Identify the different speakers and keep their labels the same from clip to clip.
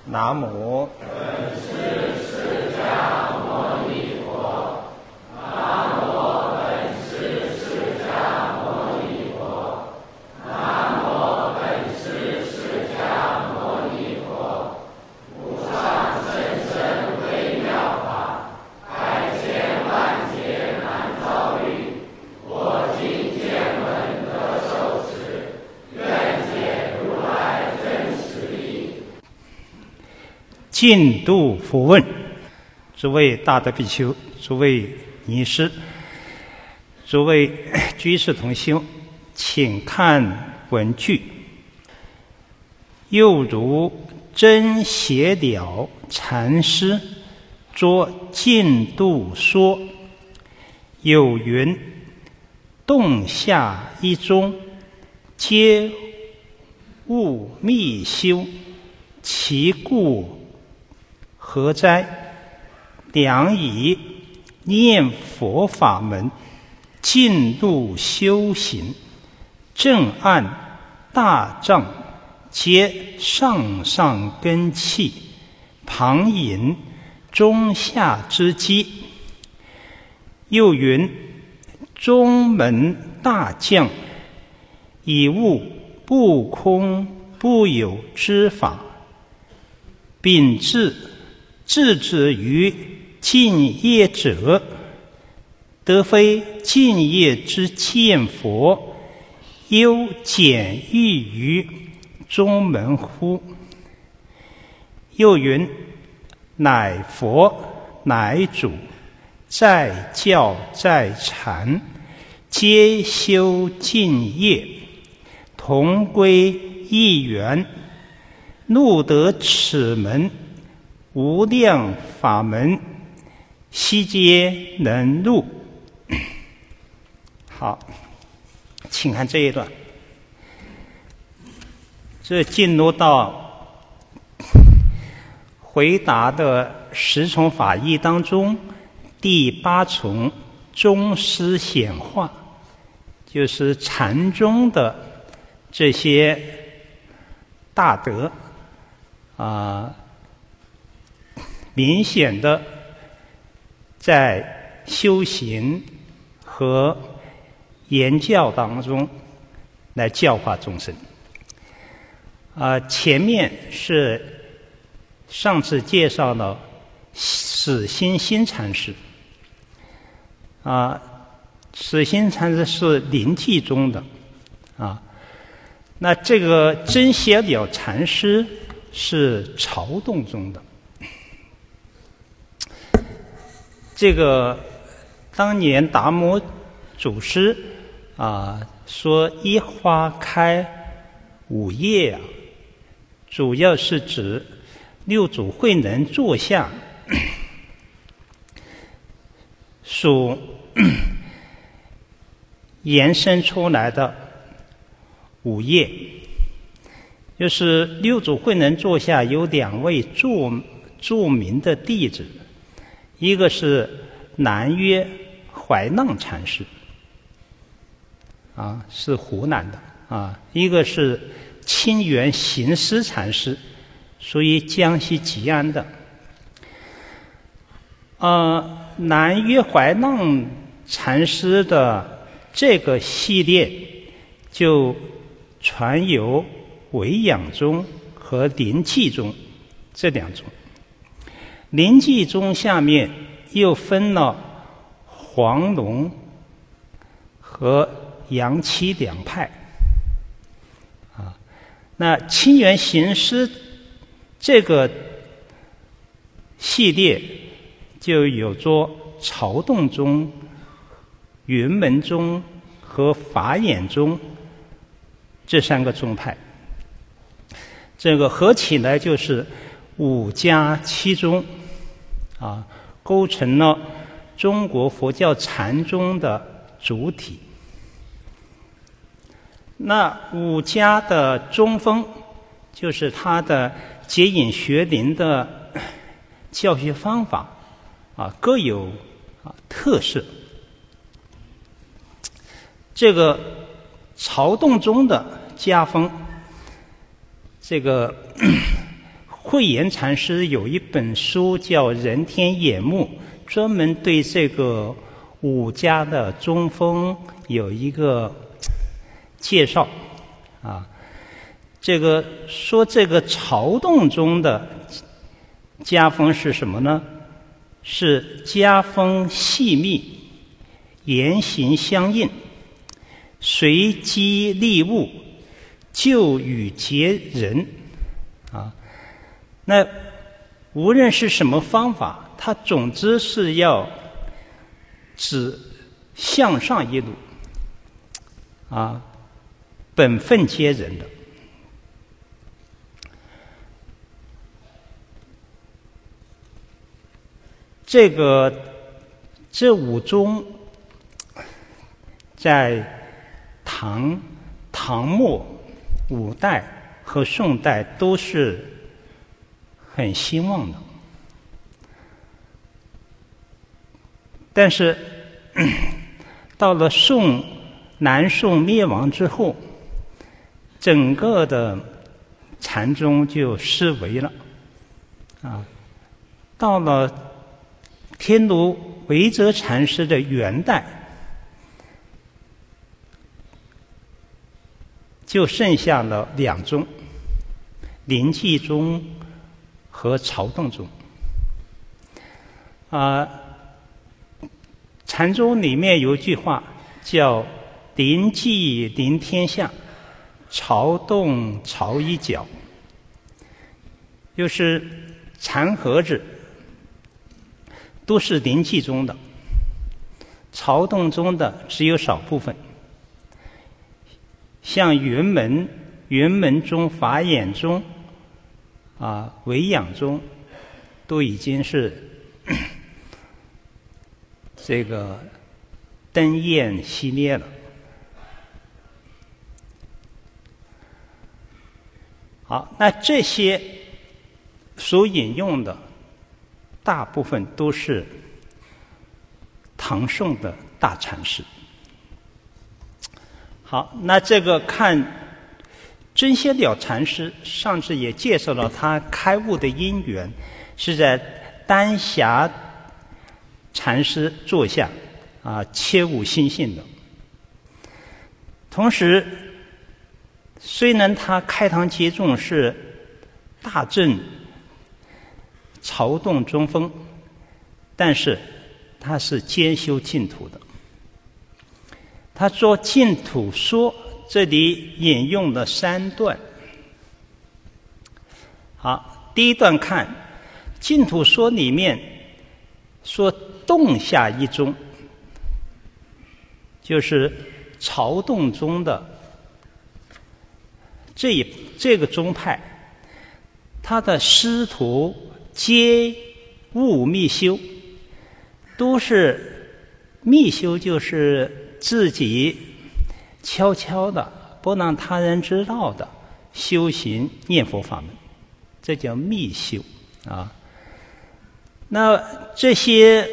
Speaker 1: 南无净土佛问。诸位大德比丘，诸位尼师，诸位居士同修，请看文句。又如真邪了禅师作净土说，有云：洞下一宗，皆悟密修，其故何哉？良以念佛法门，进入修行，正按大藏，皆上上根器，旁引中下之机。又云：中门大将，以悟不空不有之法，秉志置之于净业者，得非净业之见佛，犹简易于中门乎？又云：乃佛乃主，在教在禅，皆修净业，同归一源。怒得此门，无量法门，悉皆能入。好，请看这一段。这进入到回答的10重法义当中，第8重宗师显化，就是禅宗的这些大德明显的在修行和言教当中来教化众生。前面是上次介绍了始兴新禅师，始兴禅师是临济宗的，那这个真邪了禅师是曹洞宗的。这个当年达摩祖师说一花开五叶主要是指六祖慧能座下所延伸出来的五叶，就是六祖慧能座下有2位著名的弟子，一个是南岳怀让禅师，是湖南的，一个是清源行思禅师，属于江西吉安的。南岳怀让禅师的这个系列就传由维养宗和临济宗这2宗。临济宗下面又分了黄龙和杨七2派。那清源行思这个系列就有着曹洞宗、云门宗和法眼宗这3个宗派，这个合起来就是5家7宗，构成了中国佛教禅宗的主体。那5家的宗风，就是他的接引学林的教学方法各有特色。这个曹洞宗的家风，这个慧远禅师有一本书叫《人天眼目》，专门对这个五家的宗风有一个介绍啊。这个说这个曹洞宗的家风是什么呢？是家风细密，言行相应，随机利物，就与结人啊。那无论是什么方法，它总之是要指向上一路啊，本分接人的。这五宗在唐末、五代和宋代都是很兴旺的，但是到了南宋灭亡之后，整个的禅宗就式微了啊。到了天竺维泽禅师的元代，就剩下了两宗，临济宗和曹洞宗。禅宗里面有一句话叫“临济临天下，曹洞曹一角”，就是禅盒子都是临济宗的，曹洞宗的只有少部分。像云门宗、法眼宗维养宗都已经是这个灯焰熄灭了。好，那这些所引用的大部分都是唐宋的大禅师。好，那这个看真仙了禅师，上次也介绍了他开悟的因缘，是在丹霞禅师座下切悟心性的。同时，虽然他开堂接众是大正曹洞宗风，但是他是兼修净土的。他做净土说，这里引用了3段。好，第一段看净土说里面说洞下一宗，就是曹洞宗的这个宗派，他的师徒皆悟密修，都是密修，就是自己悄悄的不让他人知道的修行念佛法门，这叫密修啊。那这些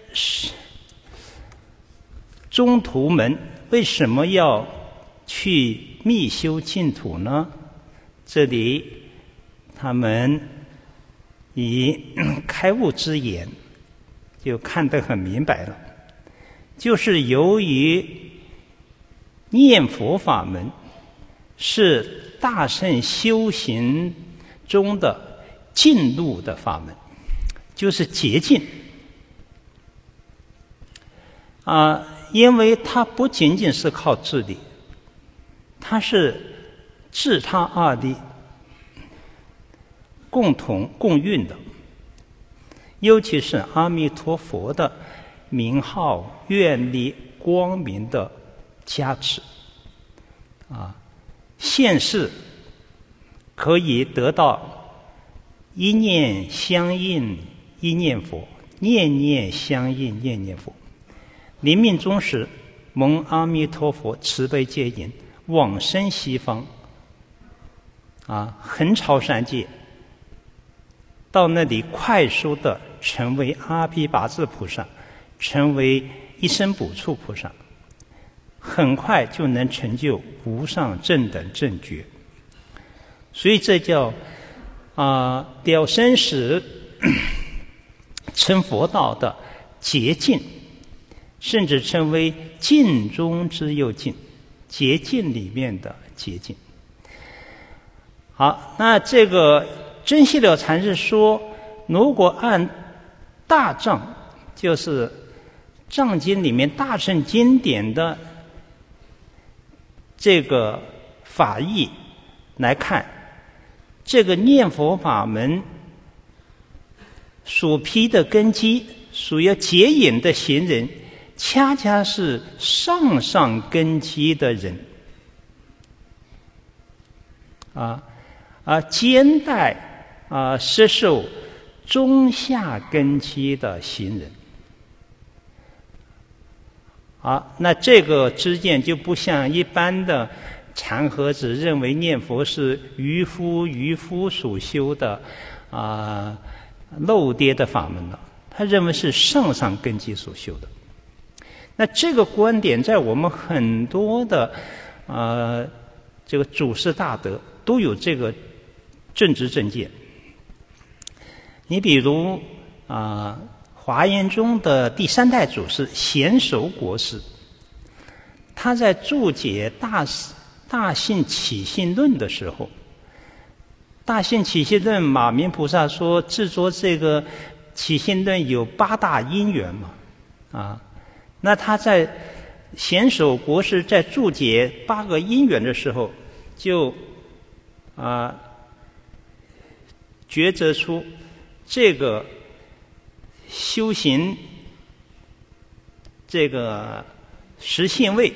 Speaker 1: 宗徒们为什么要去密修净土呢？这里他们以开悟之言就看得很明白了，就是由于念佛法门是大乘修行中的进入的法门，就是捷径因为它不仅仅是靠自力，它是自他二力共运的，尤其是阿弥陀佛的名号、愿力、光明的加持现世可以得到一念相应一念佛，念念相应念念佛。临命终时，蒙阿弥陀佛慈悲接引，往生西方横超三界，到那里快速的成为阿毗跋致菩萨，成为一生补处菩萨，很快就能成就无上正等正觉。所以这叫了生死、成佛道的捷径，甚至称为径中之又径，捷径里面的捷径。好，那这个真细了禅师说，如果按大藏，就是藏经里面大乘经典的这个法义来看，这个念佛法门所披的根基，属于结引的行人，恰恰是上根基的人兼带摄受中下根基的行人。那这个知见就不像一般的禅和子认为念佛是渔夫所修的漏跌的法门了，他认为是上根基所修的。那这个观点在我们很多的这个祖师大德都有这个正知正见。你比如华严宗的第3代祖师贤首国师，他在注解大信起信论的时候，大信起信论马明菩萨说制作这个起信论有8大因缘嘛，那他在贤首国师在注解8个因缘的时候，就抉择出这个修行这个实性位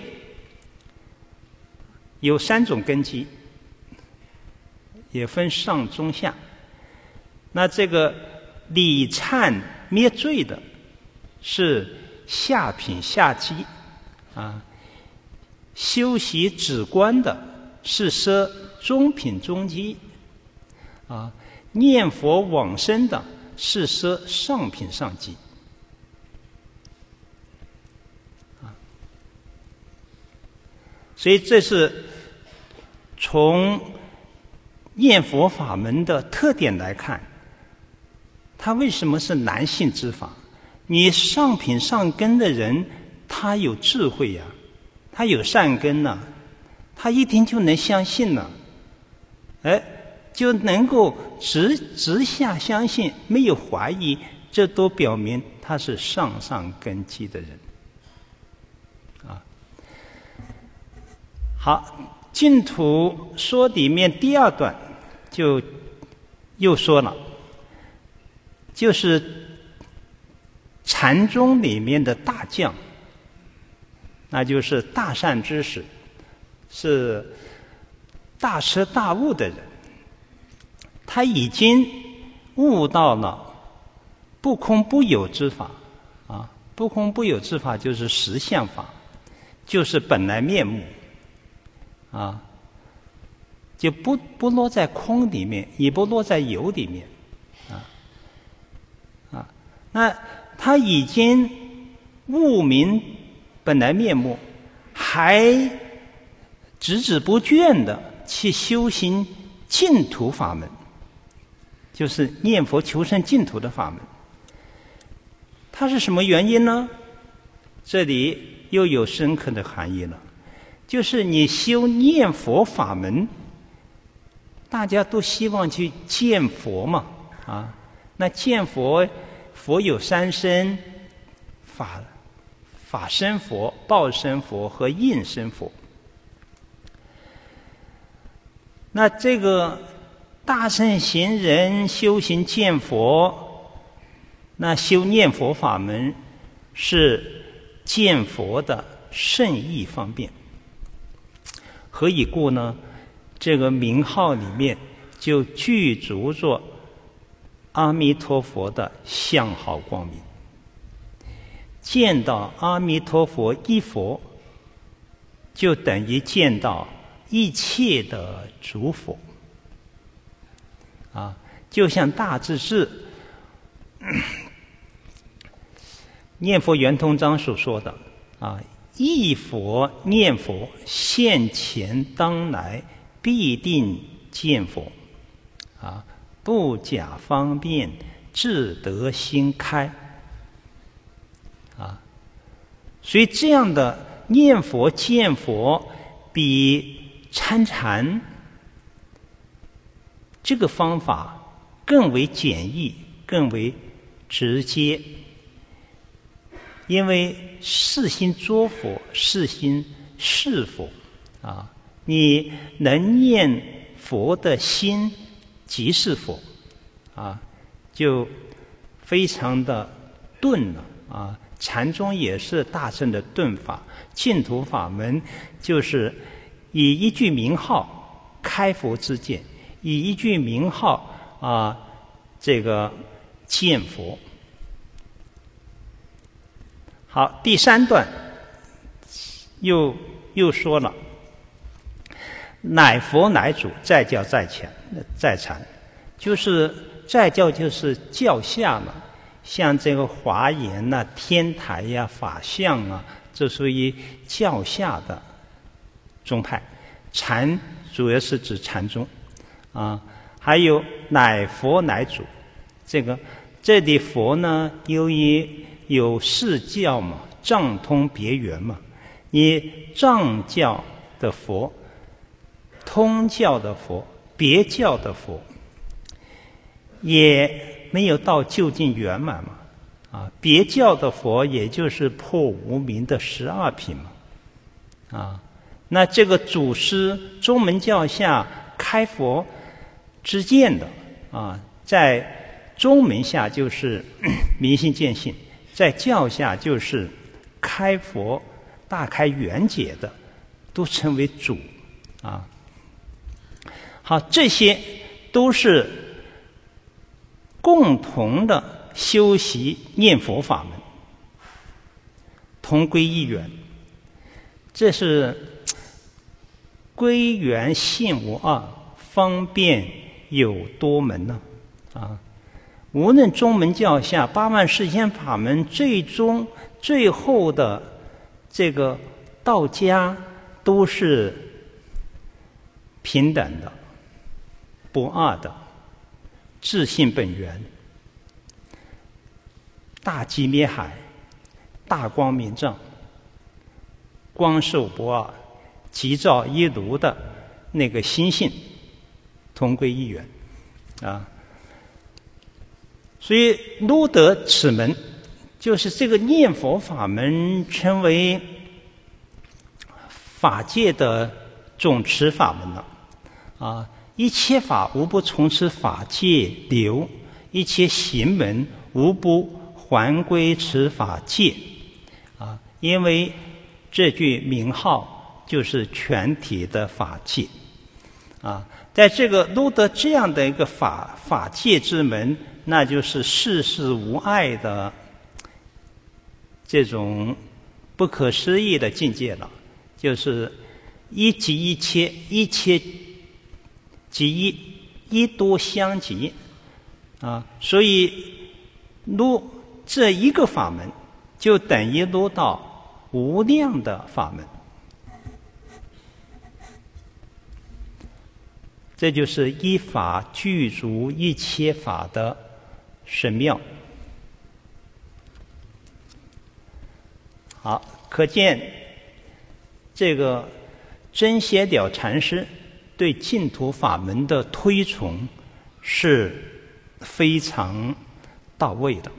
Speaker 1: 有3种根基，也分上中下。那这个理忏灭罪的是下品下基修习止观的是摄中品中基念佛往生的是摄上品上基所以这是从念佛法门的特点来看，它为什么是难信之法？你上品上根的人，他有智慧呀，他有善根呐，他一听就能相信了，就能够直下相信，没有怀疑，这都表明他是上根基的人好，净土说里面第2段就又说了，就是禅宗里面的大将，那就是大善知识，是大彻大悟的人，他已经悟到了不空不有之法不空不有之法就是实相法，就是本来面目就不落在空里面，也不落在有里面那他已经悟明本来面目，还孜不倦的去修行净土法门，就是念佛求生净土的法门。它是什么原因呢？这里又有深刻的含义了，就是你修念佛法门，大家都希望去见佛嘛那见佛，佛有3身，法身佛、报身佛和应身佛。那这个大乘行人修行见佛，那修念佛法门是见佛的圣意方便。何以故呢？这个名号里面就具足着阿弥陀佛的相好光明，见到阿弥陀佛一佛，就等于见到一切的诸佛就像大智智念佛圆通章所说的忆佛念佛，现前当来必定见佛不假方便，自得心开。所以这样的念佛见佛，比参禅这个方法更为简易，更为直接。因为是心作佛，是心是佛你能念佛的心即是佛就非常的顿了禅宗也是大乘的顿法，净土法门就是以一句名号开佛之见，以一句名号这个见佛。好，第3段又说了，乃佛乃主，在教在禅，就是在教就是教下嘛。像这个华严天台呀、法相这属于教下的宗派。禅主要是指禅宗还有乃佛乃主，这里佛呢，由于有四教嘛，藏通别圆嘛，你藏教的佛、通教的佛、别教的佛，也没有到究竟圆满嘛别教的佛也就是破无明的12品嘛那这个祖师宗门教下开佛之见的在宗门下就是明心见性，在教下就是开佛大开圆解的，都称为主好，这些都是共同的修习念佛法门，同归一源。这是归元性无二，方便有多门无论宗门教下8万4千法门，最后的这个道家都是平等的、不二的，自性本源，大寂灭海，大光明正，光受不二，即照一如的那个心性，同归一源所以入得此门，就是这个念佛法门，成为法界的总持法门了一切法无不从此法界流，一切行门无不还归此法界因为这句名号就是全体的法界在这个入得这样的一个法界之门，那就是世事无碍的这种不可思议的境界了，就是一即一切，一切即一，一多相即所以入这一个法门，就等于入到无量的法门。这就是一法具足一切法的神妙。好，可见这个真邪了禅师对净土法门的推崇是非常到位的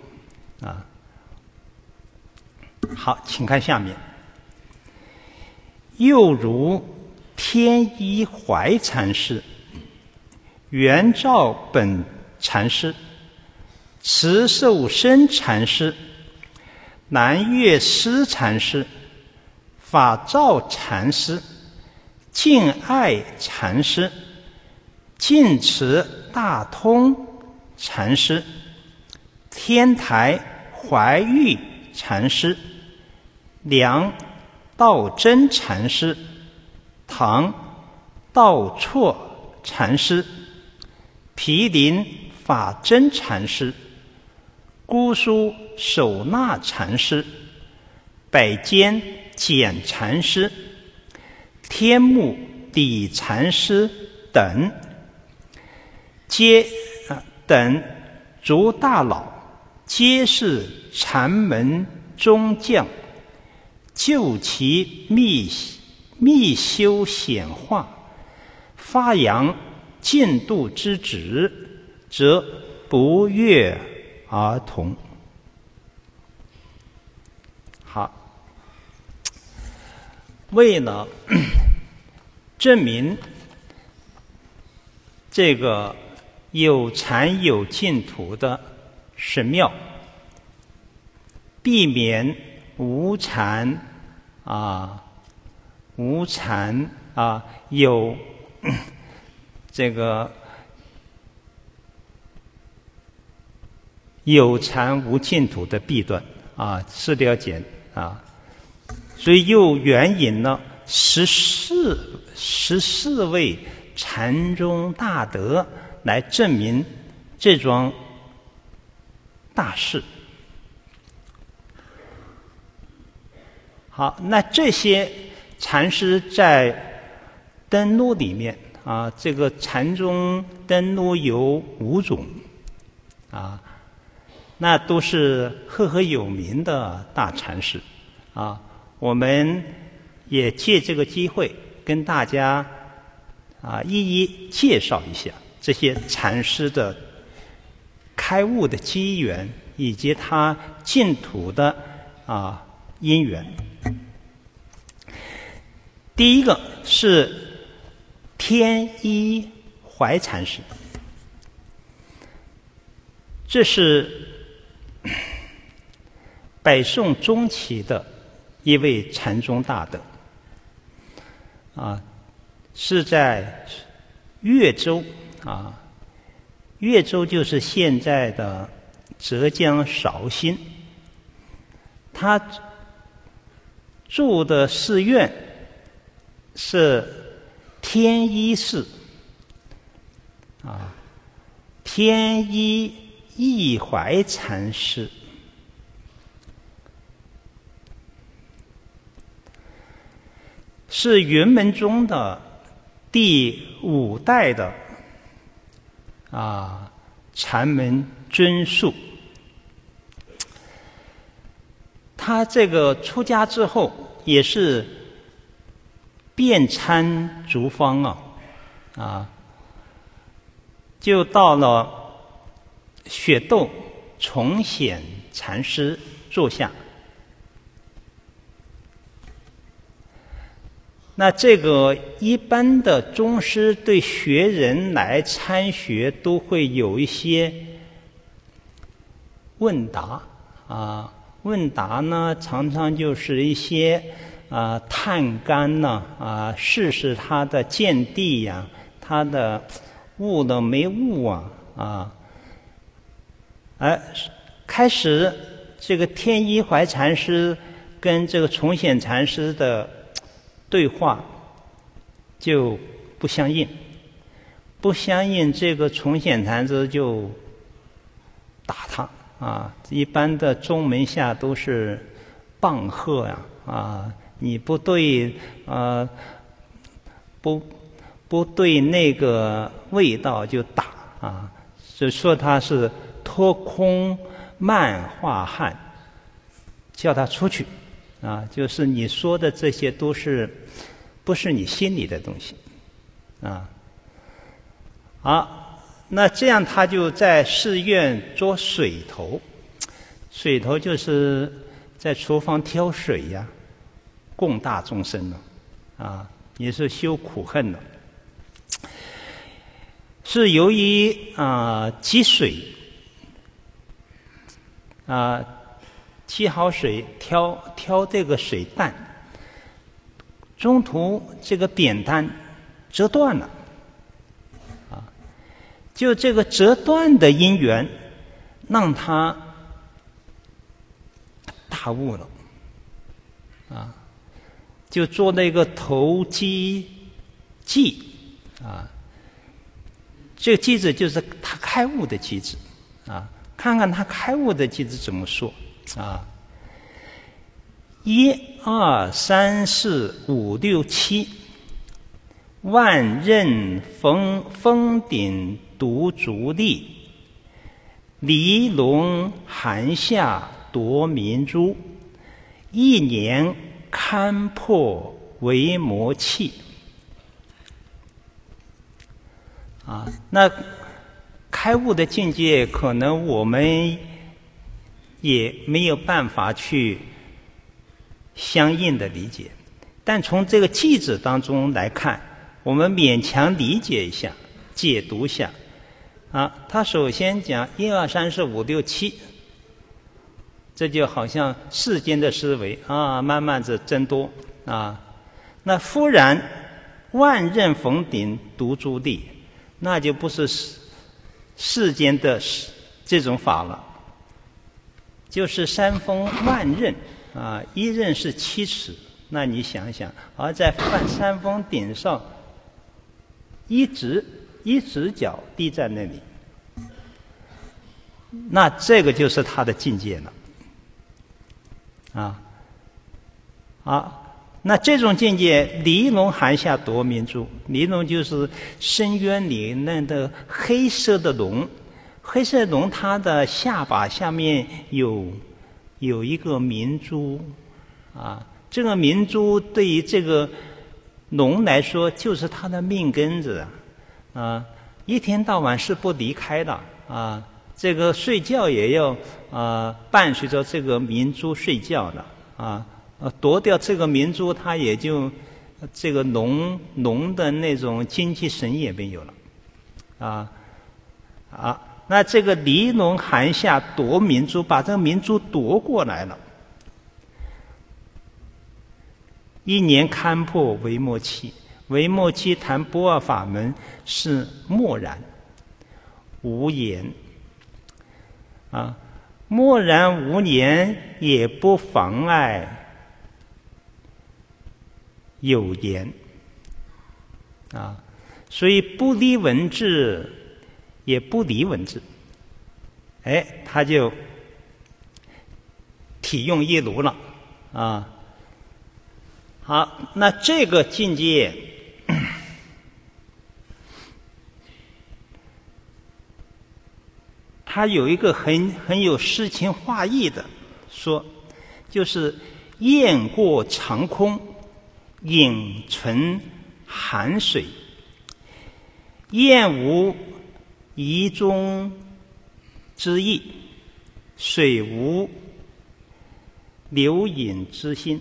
Speaker 1: 好，请看下面。又如天一怀禅师、圆照本禅师、慈寿生禅师、南岳师禅师、法照禅师、净爱禅师、净慈大通禅师、天台怀玉禅师、梁道真禅师、唐道绰禅师、毗陵法真禅师、姑苏守那禅师、北间简禅师、天目理禅师等，皆等诸大佬，皆是禅门中将，就其密修显化，发扬进度之旨，则不约而同。好，为了证明这个有禅有净土的神妙，避免无禅有这个有禅无净土的弊端是了解所以又援引了14位禅宗大德来证明这桩大事。好，那这些禅师在登录里面这个禅宗登录有5种那都是赫赫有名的大禅师我们也借这个机会跟大家一一介绍一下这些禅师的开悟的机缘，以及他净土的因缘。第一个是天一怀禅师，这是北宋中期的一位禅宗大德是在越州越州就是现在的浙江绍兴。他住的寺院是天一寺天一义怀禅师，是云门宗的第5代的禅门尊宿。他这个出家之后也是遍参诸方就到了雪窦崇显禅师座下。那这个一般的宗师对学人来参学都会有一些问答问答呢常常就是一些探竿试试他的见地他的悟了没悟开始这个天一怀禅师跟这个崇显禅师的对话就不相应，这个崇显禅师就打他一般的宗门下都是棒喝你不对不对那个味道就打就说他是脱空慢化汉，叫他出去就是你说的这些都是不是你心里的东西好，那这样他就在寺院做水头，水头就是在厨房挑水供大众生也是修苦恨的。是由于积水沏好水挑这个水担，中途这个扁担折断了就这个折断的因缘让他大悟了就做那个投机记这个机制就是他开悟的机制看看他开悟的机制怎么说1、2、3、4、5、6、7，万仞峰顶独足立， 离龙寒夏夺明珠，一年勘破为魔器。那开悟的境界，可能我们也没有办法去相应的理解，但从这个句子当中来看，我们勉强理解一下，解读一下。他首先讲1、2、3、4、5、6、7，这就好像世间的思维慢慢的增多那忽然万仞逢顶独伫立，那就不是世间的这种法了，就是山峰万仞一仞是7尺，那你想想，而在山峰顶上一直角立在那里，那这个就是他的境界了那这种境界，离龙寒夏夺明珠，离龙就是深渊里那的黑色的龙，黑色的龙它的下巴下面有一个明珠这个明珠对于这个龙来说就是它的命根子一天到晚是不离开的这个睡觉也要伴随着这个明珠睡觉的夺掉这个明珠，它也就这个龙的那种精气神也没有了那这个离龙寒夏夺明珠，把这个明珠夺过来了，一年勘破为魔器。为魔器谈不二法门是默然无言默然无言也不妨碍有言所以不离文字也不离文字，他就体用一如了好，那这个境界它有一个很有诗情画意的说，就是雁过长空，影存寒水，雁无遗中之意，水无留影之心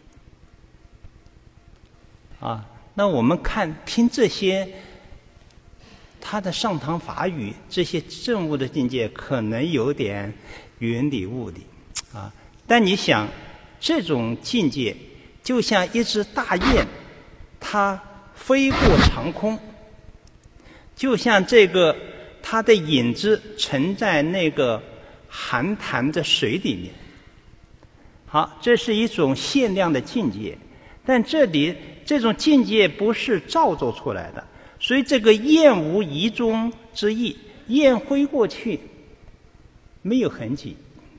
Speaker 1: 那我们听这些他的上堂法语，这些证悟的境界可能有点云里雾里但你想，这种境界就像一只大雁，它飞过长空，就像这个它的影子沉在那个寒潭的水里面。好，这是一种限量的境界，但这里这种境界不是造作出来的，所以这个雁无遗中之意，雁飞过去没有痕迹，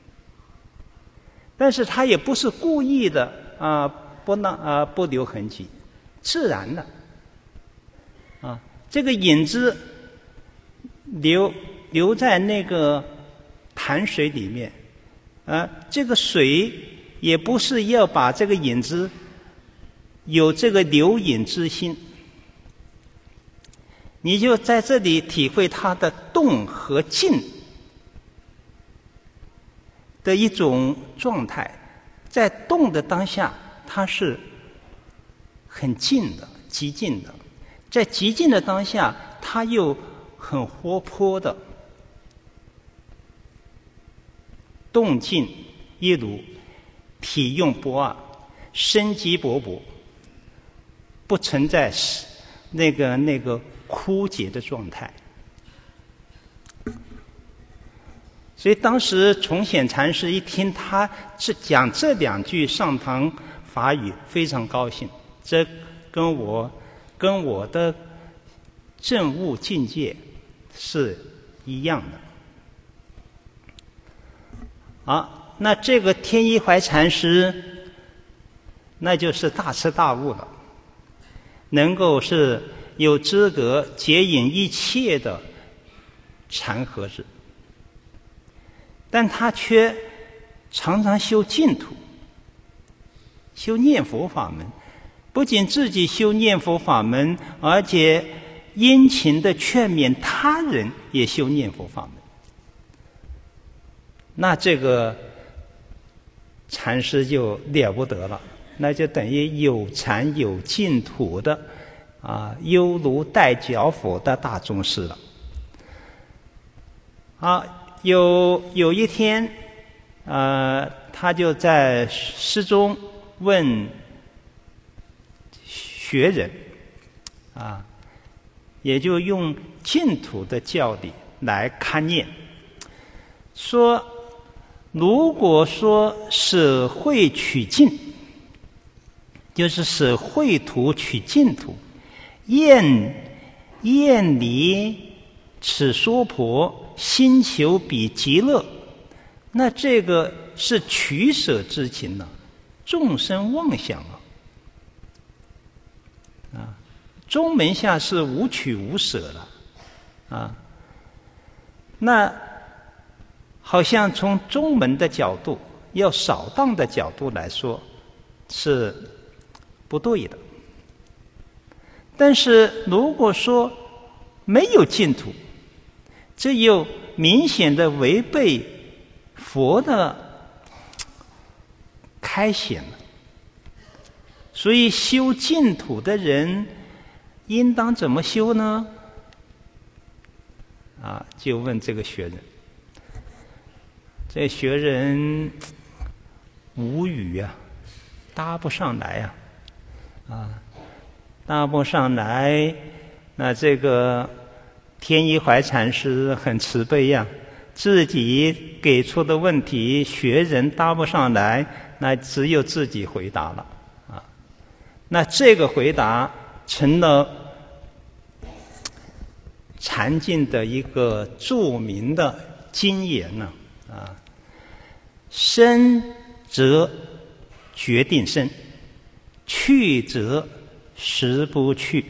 Speaker 1: 但是它也不是故意的不留痕迹，自然的这个影子留在那个潭水里面这个水也不是要把这个影子有这个留影之心，你就在这里体会它的动和静的一种状态。在动的当下，它是很静的，极静的；在极静的当下，它又很活泼的。动静一如，体用不二，生机勃勃，不存在那个枯竭的状态。所以当时崇显禅师一听他讲这两句上堂法语，非常高兴，这跟我的证悟境界是一样的。好，那这个天一怀禅师那就是大彻大悟了，能够是有资格接引一切的禅和子但他却常常修净土，修念佛法门，不仅自己修念佛法门，而且殷勤地劝勉他人也修念佛法门。那这个禅师就了不得了，那就等于有禅有净土的犹如带脚佛的大宗师了。有一天，他就在诗中问学人，也就用净土的教理来勘验，说如果说舍秽取净，就是舍秽土取净土，厌离此娑婆，心求彼极乐，那这个是取舍之情了，众生妄想宗门下是无取无舍了那好像从宗门的角度，要扫荡的角度来说是不对的。但是如果说没有净土，这又明显的违背佛的开显了。所以修净土的人应当怎么修呢？就问这个学人。这学人无语答不上来答不上来。那这个天一怀禅师很慈悲自己给出的问题，学人答不上来，那只有自己回答了那这个回答成了禅境的一个著名的经言生则决定生，去则实不去。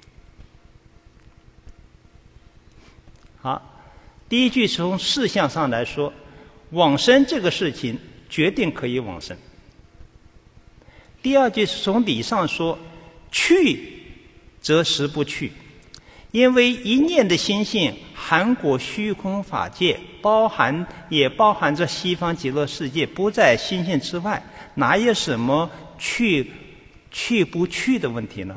Speaker 1: 好，第一句从事项上来说，往生这个事情决定可以往生。第二句是从理上说，去则实不去，因为一念的心性含裹虚空法界，也包含着西方极乐世界，不在心性之外，哪有什么去不去的问题呢？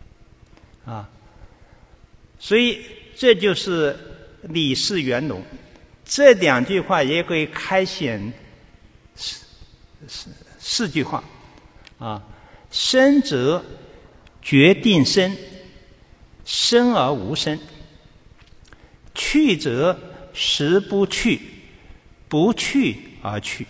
Speaker 1: 所以这就是理事圆融。这两句话也可以开显四句话生则决定生，生而无生；去则实不去，不去而去。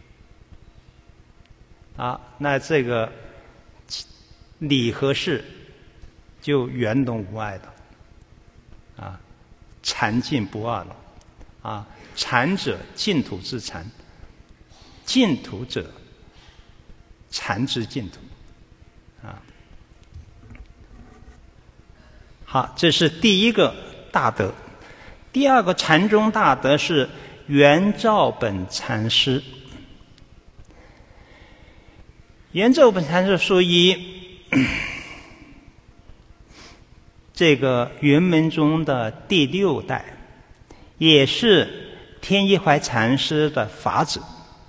Speaker 1: 那这个理和事就圆融无碍了禅净不二了禅者净土之禅，净土者禅之净土好，这是第一个大德。第二个禅宗大德是圆照本禅师。圆照本禅师属于这个圆门宗的第6代，也是天一怀禅师的法子，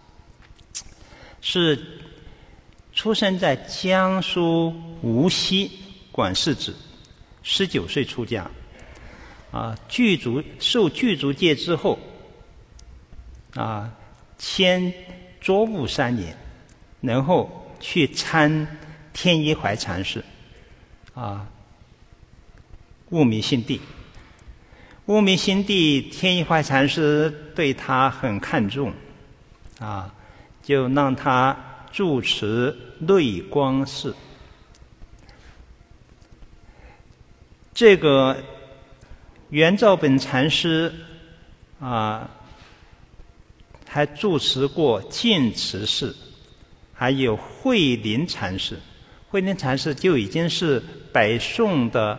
Speaker 1: 是出生在江苏无锡管事子，19岁出家受具足戒之后先作悟3年，然后去参天一怀禅师悟明心地。悟明心地，天一怀禅师对他很看重就让他住持瑞光寺。这个圆照本禅师还住持过净慈寺，还有慧林禅师。慧林禅师就已经是北宋的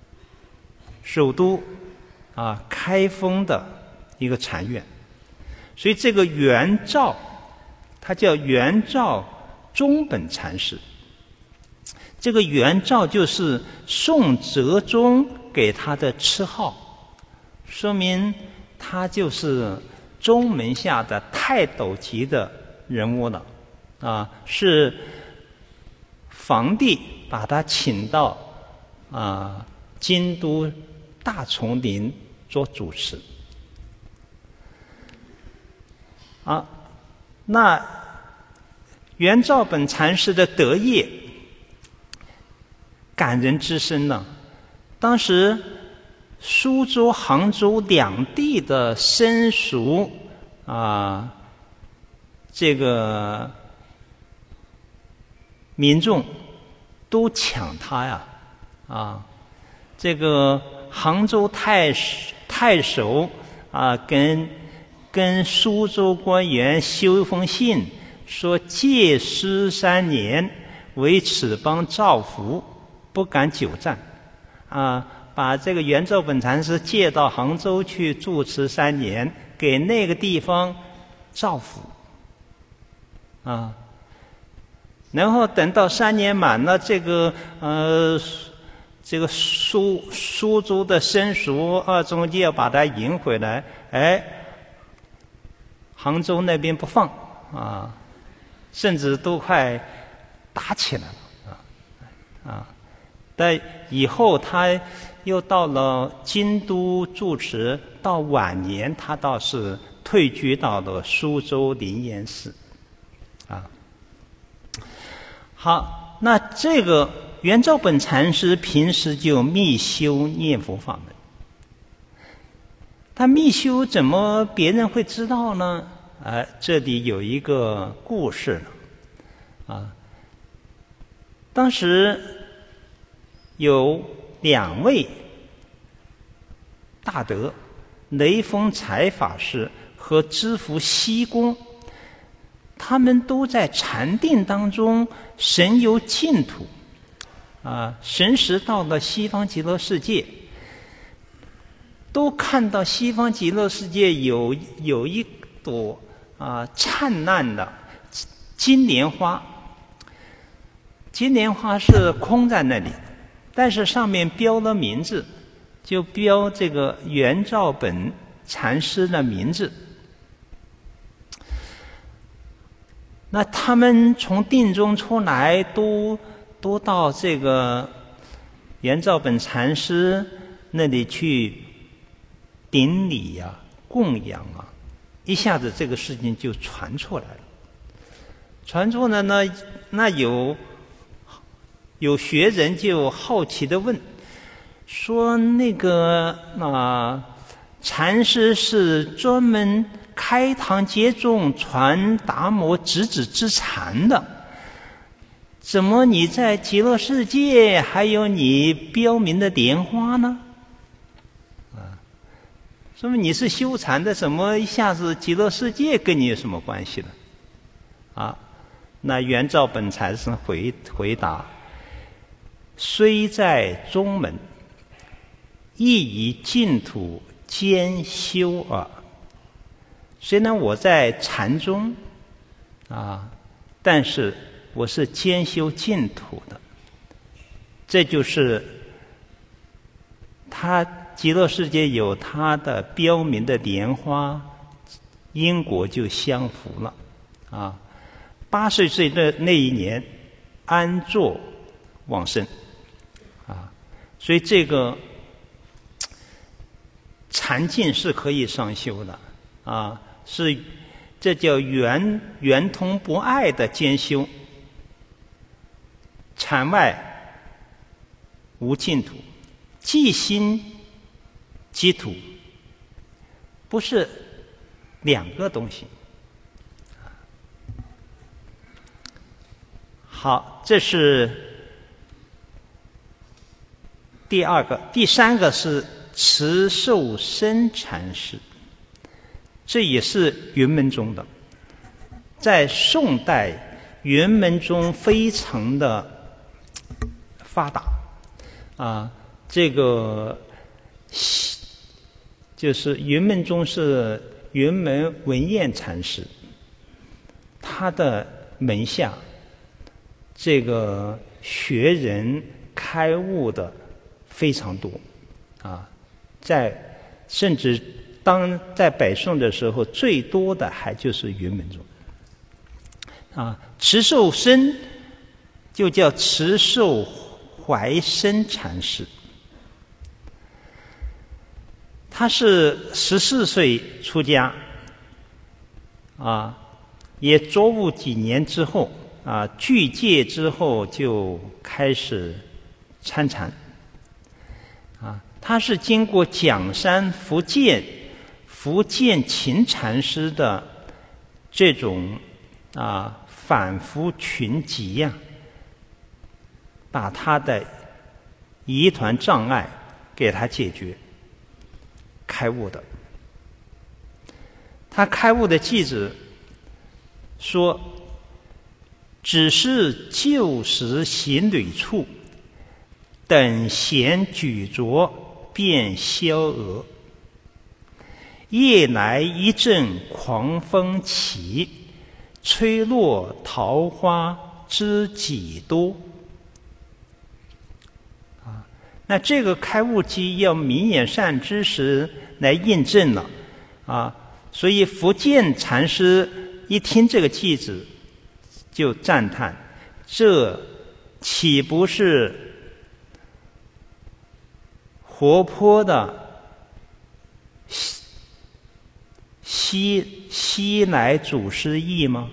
Speaker 1: 首都开封的一个禅院， 所以这个元照，他叫元照宗本禅师。这个元照就是宋哲宗给他的谥号，说明他就是宗门下的泰斗级的人物了啊，是皇帝把他请到京都大丛林做主持啊。那元照本禅师的德业感人至深呢。当时苏州、杭州两地的僧俗这个民众都抢他呀这个杭州太守跟苏州官员修一封信，说戒师3年，为此邦造福，不敢久暂把这个元照本禅师借到杭州去住持3年，给那个地方造福然后等到3年满了，这个苏州的僧俗中间要把他迎回来，杭州那边不放甚至都快打起来了但以后他又到了京都住持，到晚年他倒是退居到了苏州灵岩寺好，那这个元照本禅师平时就密修念佛法门，他密修怎么别人会知道呢？这里有一个故事当时有2位大德，雷峰才法师和知福西公，他们都在禅定当中神游净土神识到了西方极乐世界，都看到西方极乐世界有一朵灿烂的金莲花，金莲花是空在那里，但是上面标了名字，就标这个元照本禅师的名字。那他们从定中出来，都到这个元照本禅师那里去顶礼供养一下子这个事情就传出来了。传出来呢，那有学人就好奇地问，说那个禅师是专门开堂接众传达摩直指之禅的，怎么你在极乐世界还有你标明的莲花呢？说明你是修禅的，怎么一下子极乐世界跟你有什么关系呢？那元照本禅师回答，虽在宗门，亦以净土兼修耳。虽然我在禅宗但是我是兼修净土的。这就是他极乐世界有他的标明的莲花，因果就相符了80岁的那一年安坐往生所以这个禅境是可以上修的这叫圆通不碍的兼修，禅外无净土，即心即土，不是2个东西。好，这是第2个。第3个是慈寿生禅师，这也是云门宗的，在宋代云门宗非常的发达这个就是云门宗是云门文彦禅师，他的门下这个学人开悟的非常多啊，甚至当在北宋的时候，最多的还就是云门宗啊。慈寿生就叫慈寿怀生禅师，他是14岁出家啊，也着悟几年之后啊，具戒之后就开始参禅啊。他是经过蒋山福建勤禅师的这种反复群集呀，把他的疑团障碍给他解决，开悟的。他开悟的偈子说：“只是旧时行旅处，等闲举着便消娥。夜来一阵狂风起，吹落桃花知几多。”那这个开悟偈要明眼善知识来印证了啊，所以福建禅师一听这个偈子就赞叹：这岂不是活泼的西来祖师意吗？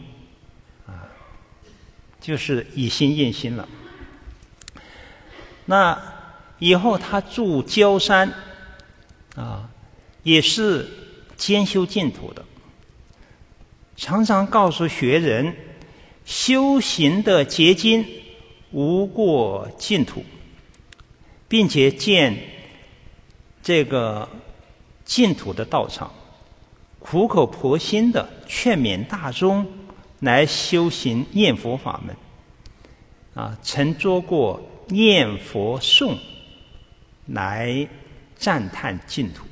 Speaker 1: 就是以心印心了。那以后他住焦山也是兼修净土的，常常告诉学人，修行的结晶无过净土，并且建这个净土的道场，苦口婆心的劝勉大众来修行念佛法门曾做过念佛颂来赞叹净土。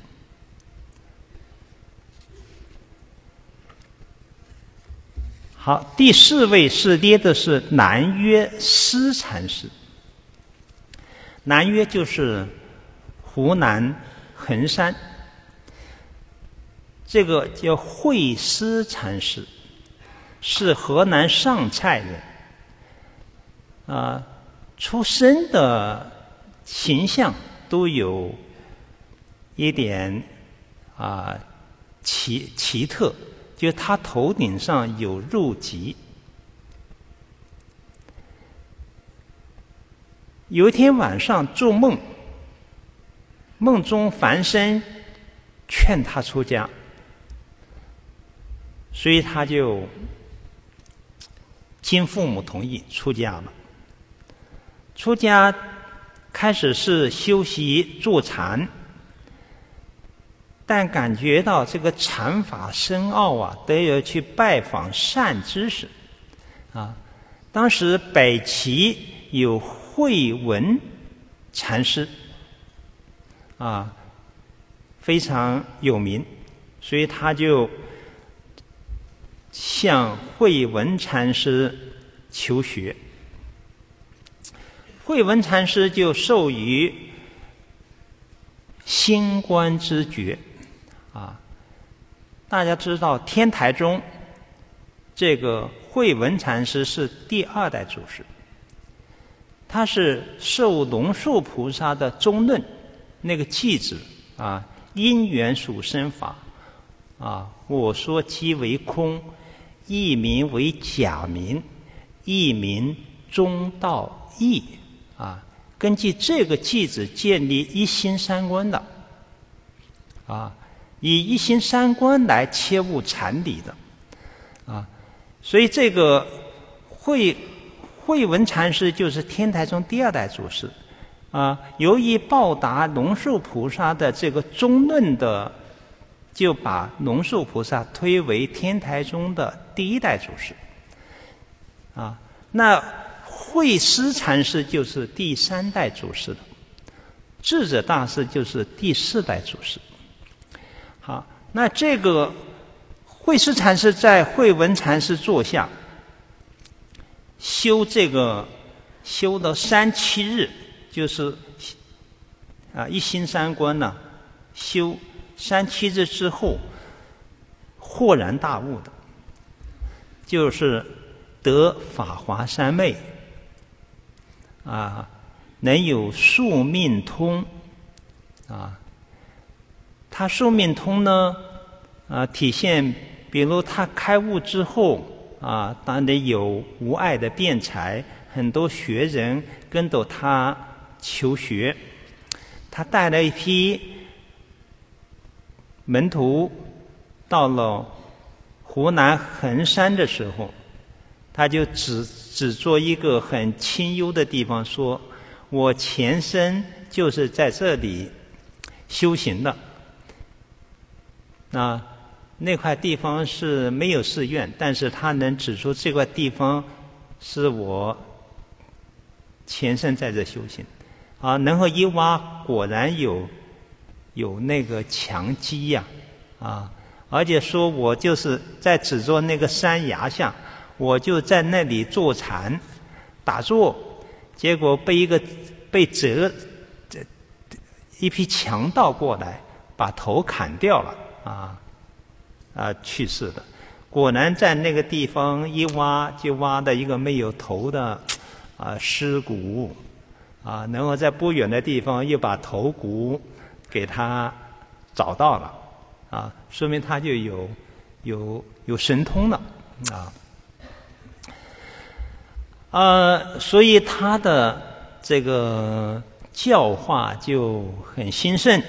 Speaker 1: 好，第4位是列的是南岳师禅师。南岳就是湖南衡山，这个叫慧思禅师，是河南上蔡人出生的形象都有一点奇特，就是他头顶上有肉髻。有一天晚上做梦，梦中梵身劝他出家，所以他就经父母同意出家了。出家开始是修习坐禅，但感觉到这个禅法深奥得要去拜访善知识当时北齐有慧文禅师非常有名，所以他就向慧文禅师求学。慧文禅师就授予星官之爵大家知道天台宗这个慧文禅师是第2代祖师，他是受龙树菩萨的中论那个偈子因缘属生法我说即为空，一名为假名，一名中道义根据这个偈子建立一心三观的以一心三观来切悟禅理的所以这个慧文禅师就是天台宗第2代祖师由于报答龙树菩萨的这个中论的，就把龙树菩萨推为天台宗的第1代祖师那慧思禅师就是第3代祖师的，智者大师就是第4代祖师。好，那这个慧思禅师在慧文禅师座下修到37日，就是一心三观呢，修37日之后，豁然大悟的，就是得法华三昧，能有宿命通，他宿命通呢，体现，比如他开悟之后，当然有无碍的辩才，很多学人跟着他求学，他带了一批门徒到了湖南衡山的时候，他就只做一个很清幽的地方，说我前生就是在这里修行的。那块地方是没有寺院，但是他能指出这块地方是我前生在这修行。然后一挖，果然有那个墙基呀，而且说我就是在指着那个山崖下，我就在那里坐禅打坐，结果被一批强盗过来，把头砍掉了，去世的。果然在那个地方一挖，就挖到一个没有头的尸骨，然后在不远的地方又把头骨给他找到了，说明他就有神通了，所以他的这个教化就很兴盛，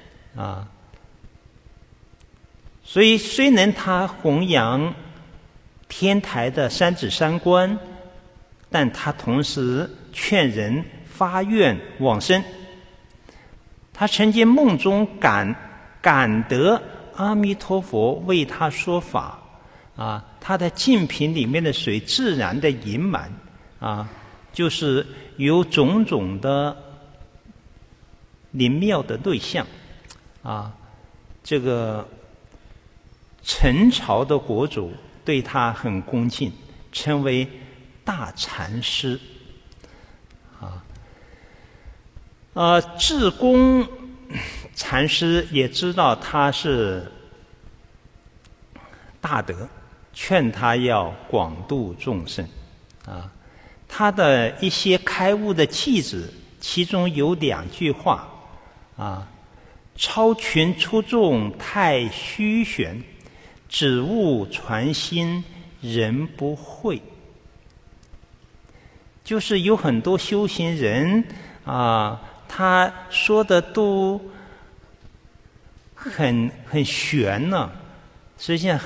Speaker 1: 所以虽然他弘扬天台的三指三观，但他同时劝人发愿往生。他曾经梦中感得阿弥陀佛为他说法，他的净瓶里面的水自然的盈满，就是有种种的灵妙的对象，这个陈朝的国主对他很恭敬，称为大禅师。智公禅师也知道他是大德，劝他要广度众生。他的一些开悟的偈子，其中有2句话，超群出众太虚玄，只悟传心人不会。就是有很多修行人他说的都很玄呢，实际上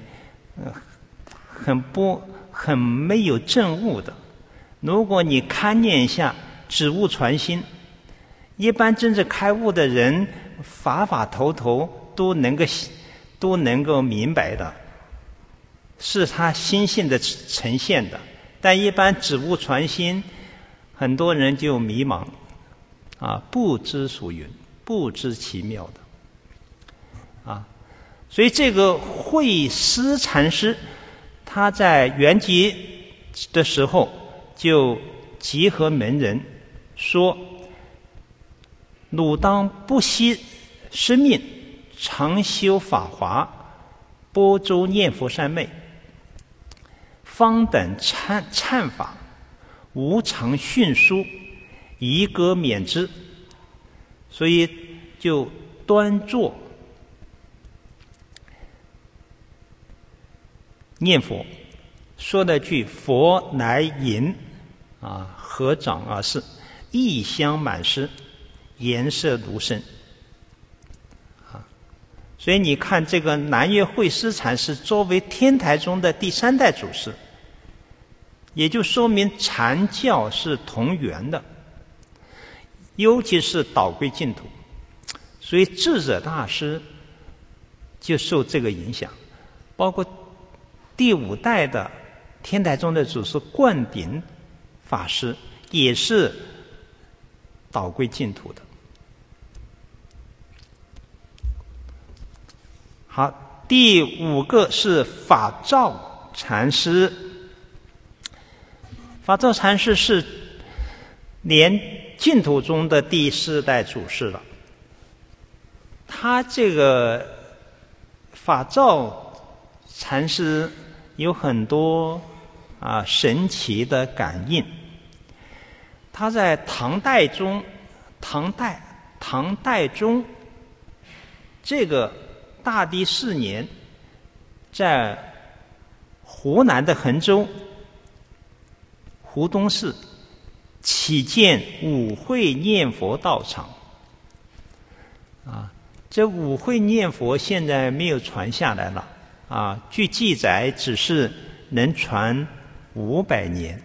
Speaker 1: 很没有证悟的。如果你勘念一下只悟传心，一般真正开悟的人法头头都能够明白的，是他心性的呈现的。但一般只悟传心，很多人就迷茫，不知所云，不知其妙的，所以这个慧思禅师，他在圆寂的时候就集合门人说：汝当不惜生命，常修法华，播州念佛三昧，方等忏法，无常训书，一歌免之。所以就端坐念佛，说了句佛来迎，合掌而视，异香满室，颜色如生。所以你看这个南岳慧思禅师作为天台宗的第3代祖师，也就说明禅教是同源的，尤其是导归净土。所以智者大师就受这个影响，包括第5代的天台宗的祖师灌顶法师也是导归净土的。好， 第5个是法照禅师。法照禅师是连净土宗的第4代祖师了。他这个法照禅师有很多神奇的感应。他在唐代中这个大历4年，在湖南的衡州湖东寺起建五会念佛道场。这五会念佛现在没有传下来了，据记载只是能传500年。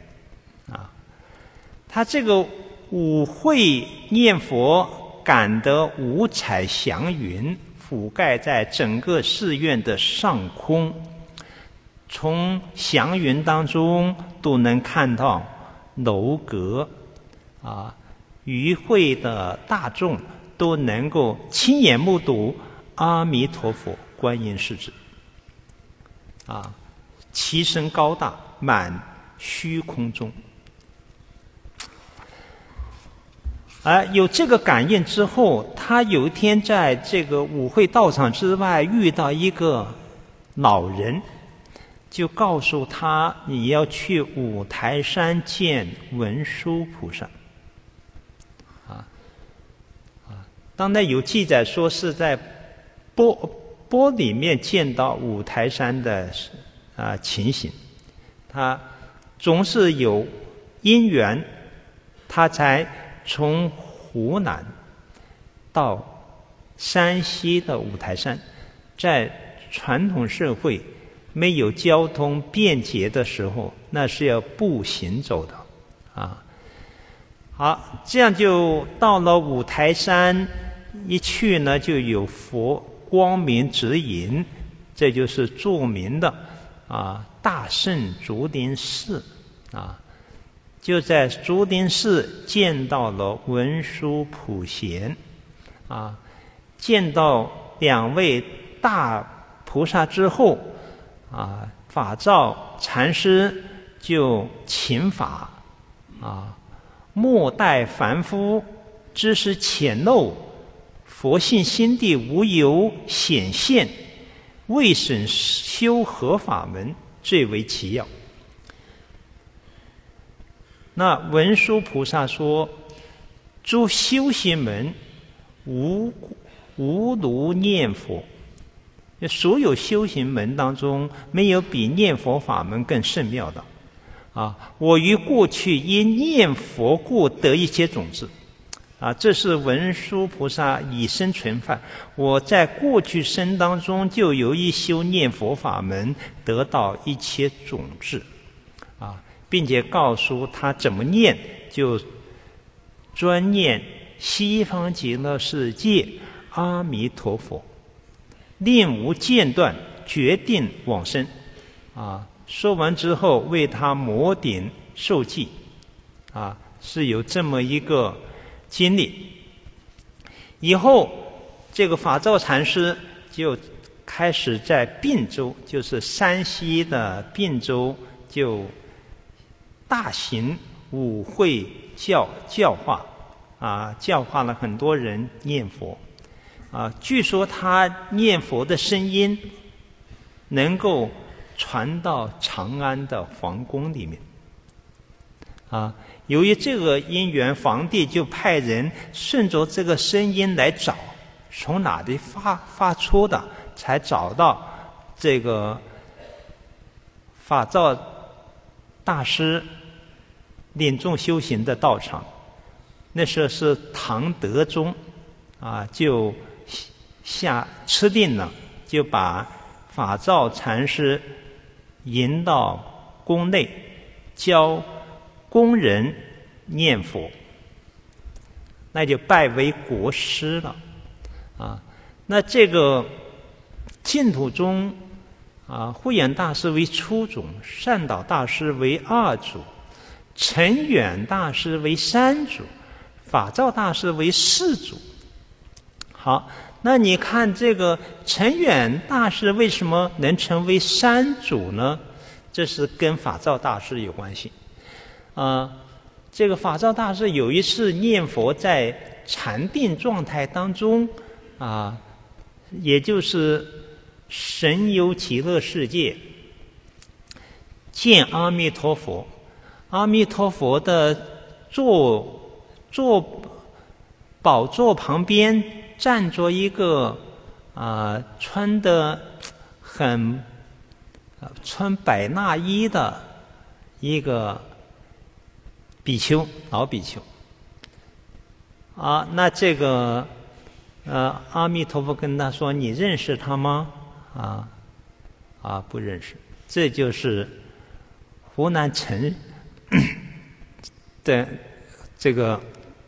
Speaker 1: 他这个五会念佛感得五彩祥云覆盖在整个寺院的上空，从祥云当中都能看到楼阁，与会的大众都能够亲眼目睹阿弥陀佛、观音世子，其身高大，满虚空中。有这个感应之后，他有一天在这个五会道场之外遇到一个老人，就告诉他你要去五台山见文殊菩萨。当然有记载说是在钵里面见到五台山的情形。他总是有因缘，他才从湖南到山西的五台山。在传统社会没有交通便捷的时候，那是要步行走的。好，这样就到了五台山，一去呢就有佛光明指引，这就是著名的大圣竹林寺。就在竹林寺见到了文殊普贤，见到2位大菩萨之后，法照禅师就请法，莫待凡夫知识浅陋，佛性心地无由显现，未审修何法门，最为其要。那文殊菩萨说：诸修行门无如念佛。所有修行门当中，没有比念佛法门更甚妙的。我于过去因念佛故得一些种子。这是文殊菩萨以身传法。我在过去生当中就由于修念佛法门得到一些种子，并且告诉他怎么念，就专念西方极乐世界阿弥陀佛，令无间断，决定往生。说完之后为他摩顶受记，是有这么一个经历。以后这个法照禅师就开始在并州，就是山西的并州，就大型五会教化，教化了很多人念佛。据说他念佛的声音能够传到长安的皇宫里面。由于这个因缘，皇帝就派人顺着这个声音来找，从哪里发出的，才找到这个法照大师领众修行的道场。那时候是唐德宗就吃定了，就把法照禅师引到宫内，教工人念佛，那就拜为国师了。那这个净土宗慧远大师为初祖，善导大师为2祖，澄远大师为3祖，法照大师为4祖。好， 那你看这个澄远大师为什么能成为三祖呢？这是跟法照大师有关系。这个法照大师有一次念佛在禅定状态当中也就是神游极乐世界，见阿弥陀佛。阿弥陀佛的宝座旁边站着一个穿百衲衣的一个比丘，老比丘。那这个阿弥陀佛跟他说：“你认识他吗？”不认识。这就是湖南澄的这个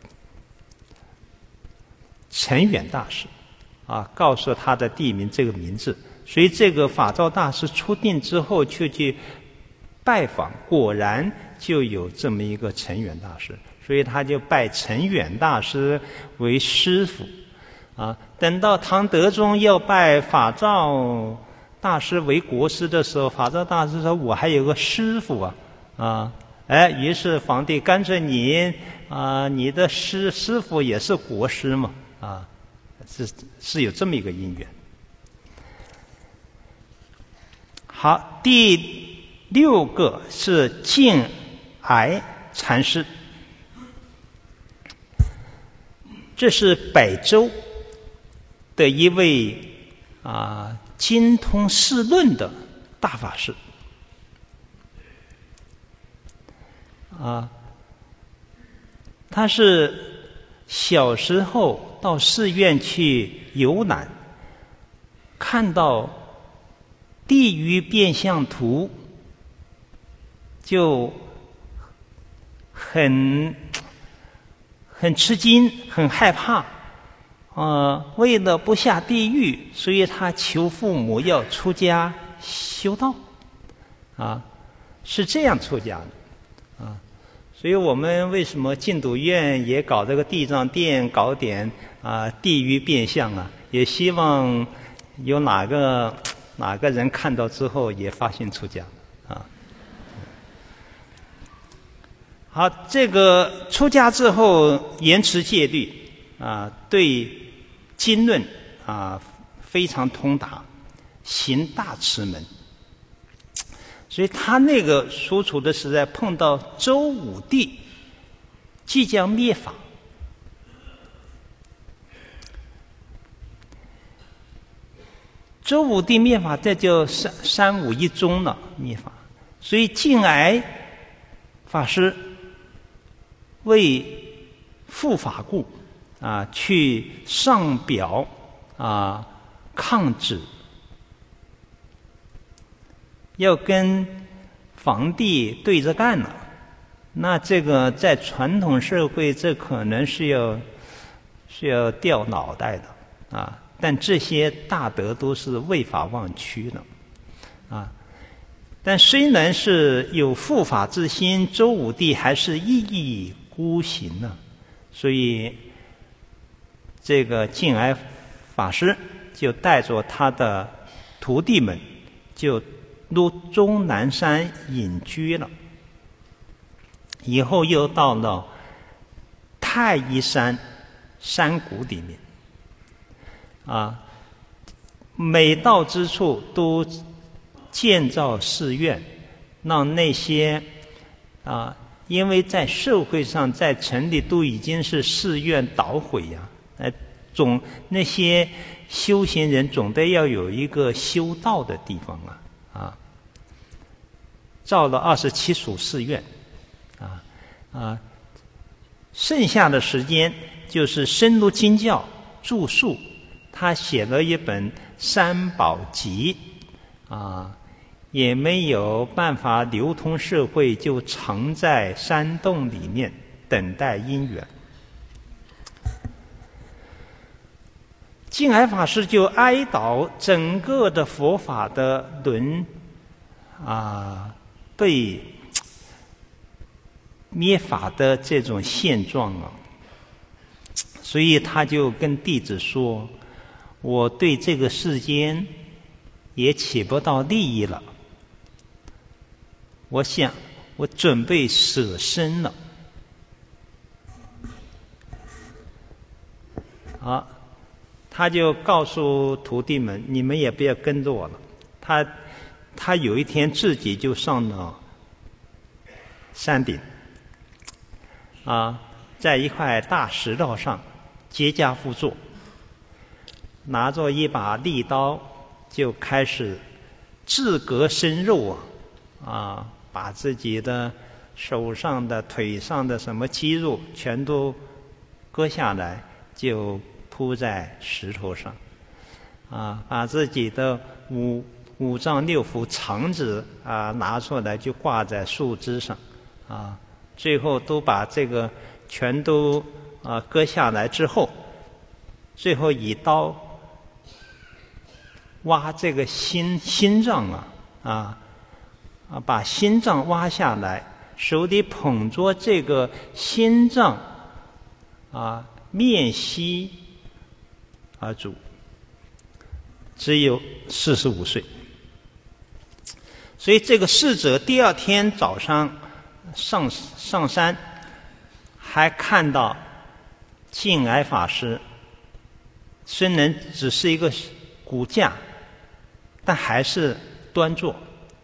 Speaker 1: 澄远大师告诉他的地名这个名字，所以这个法照大师出定之后去拜访，果然就有这么一个澄远大师，所以他就拜澄远大师为师父。等到唐德宗要拜法照大师为国师的时候，法照大师说：“我还有个师父于是皇帝干脆你的师父也是国师嘛，是有这么一个因缘。好，第6个是净癌禅师，这是北周的一位精通释论的大法师。他是小时候到寺院去游览，看到地狱变相图，就很吃惊，很害怕。为了不下地狱，所以他求父母要出家修道，是这样出家的。所以我们为什么净土院也搞这个地藏殿，搞点地狱变相也希望有哪个人看到之后也发心出家好，这个出家之后严持戒律对经论非常通达，行大持门。所以他那个所处的时代碰到周武帝即将灭法，周武帝灭法，这就351宗了，灭法。所以净癌法师为护法故去上表抗旨，要跟皇帝对着干了。那这个在传统社会，这可能是要掉脑袋的但这些大德都是违法忘躯的但虽然是有护法之心，周武帝还是一意孤行所以这个净癌法师就带着他的徒弟们就入终南山隐居了，以后又到了太乙山山谷里面每到之处都建造寺院，让那些因为在社会上在城里都已经是寺院捣毁那些修行人总得要有一个修道的地方造了27所寺院剩下的时间就是深入经教著述。他写了一本三宝集也没有办法流通社会，就藏在山洞里面等待因缘。净癌法师就哀悼整个的佛法的被灭法的这种现状所以他就跟弟子说： 我对这个世间也起不到利益了，我想我准备舍身了。好，他就告诉徒弟们，你们也不要跟着我了。他有一天自己就上了山顶，在一块大石头上结跏趺坐，拿着一把利刀就开始自割身肉把自己的手上的腿上的什么肌肉全都割下来，就铺在石头上，把自己的五脏六腑肠子拿出来就挂在树枝上，最后都把这个全都割下来之后，最后以刀挖这个心脏把心脏挖下来，手里捧着这个心脏面息而主，只有45岁。所以这个逝者第二天早上上山，还看到净霭法师虽然只是一个骨架，但还是端坐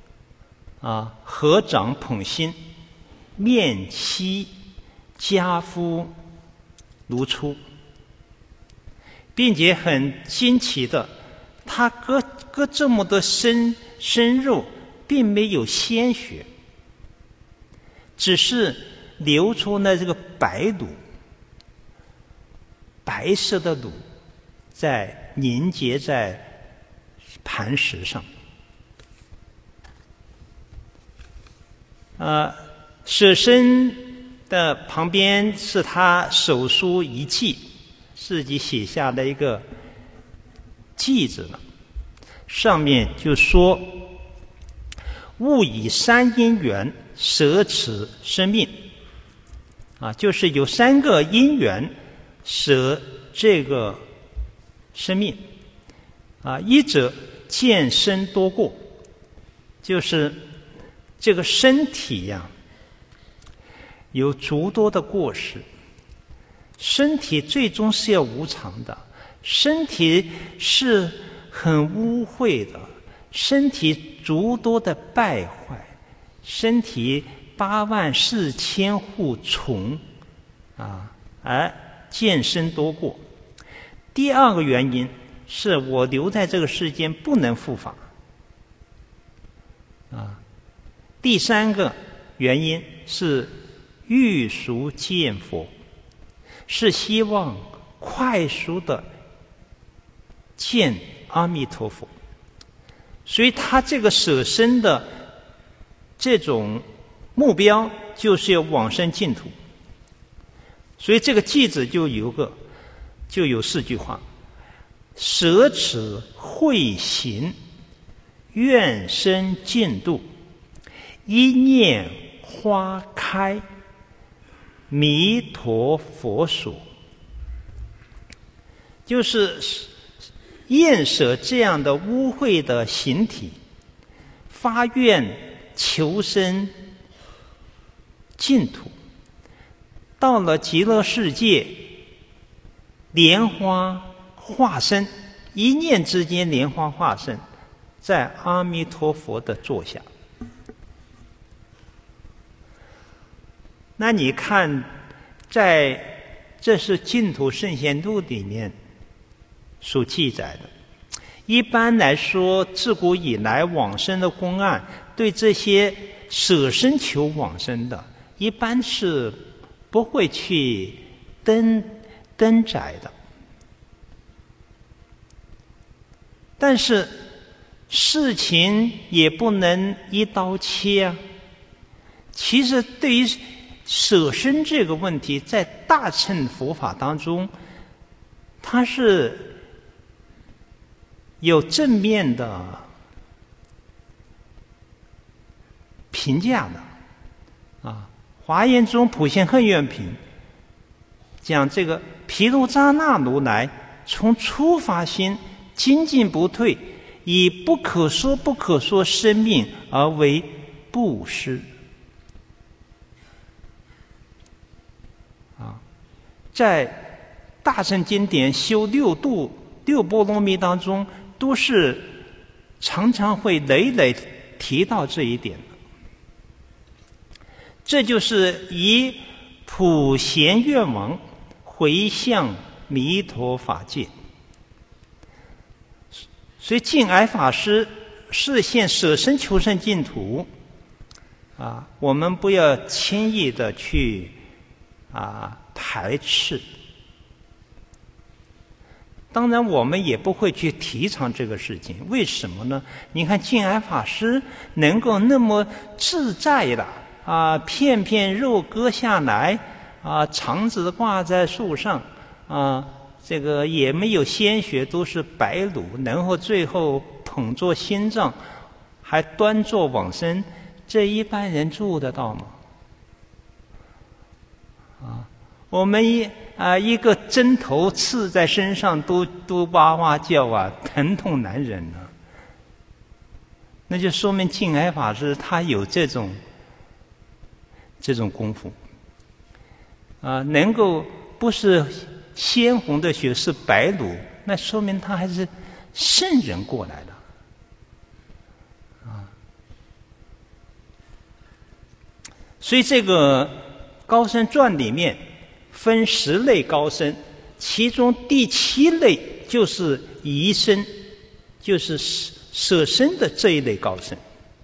Speaker 1: 合掌捧心，面息跏趺如初，并且很惊奇的，他割这么多身肉，并没有鲜血，只是流出了这个白乳，白色的乳在凝结在磐石上。舍身的旁边是他手书一记，自己写下的一个记子了，上面就说：勿以三因缘舍此生命，就是有3个因缘舍这个生命。一者见身多过，就是这个身体有诸多的过失，身体最终是要无常的，身体是很污秽的，身体诸多的败坏，身体84000户虫而见身多过。第二个原因是我留在这个世间不能护法第三个原因是欲熟见佛，是希望快速的见阿弥陀佛。所以他这个舍身的这种目标就是要往生净土。所以这个偈子就有4句话：舍此慧行，愿生净土，一念花开，弥陀佛所。就是厌舍这样的污秽的形体，发愿求生净土，到了极乐世界，莲花化身，一念之间莲花化身，在阿弥陀佛的座下。那你看，这是净土圣贤录里面所记载的。一般来说，自古以来往生的公案，对这些舍身求往生的，一般是不会去登载的。但是事情也不能一刀切其实对于舍身这个问题，在大乘佛法当中，它是有正面的评价的华严中普贤恨愿品讲这个毗卢遮那如来从出发心精进不退，以不可说不可说生命而为布施。在大乘经典修六度、六波罗蜜当中，都是常常会累累提到这一点。这就是以普贤愿王回向弥陀法界。所以净霭法师示现舍身求生净土我们不要轻易的去排斥。当然我们也不会去提倡这个事情，为什么呢？你看净霭法师能够那么自在的片片肉割下来肠子挂在树上这个也没有鲜血，都是白卤，然后最后捧作心脏，还端坐往生，这一般人做得到吗？我们一个针头刺在身上都哇哇叫疼痛难忍那就说明净霭法师他有这种功夫能够不是鲜红的血是白卤，那说明他还是圣人过来的所以这个高僧传里面分10类高僧，其中第7类就是遗身，就是舍身的这一类高僧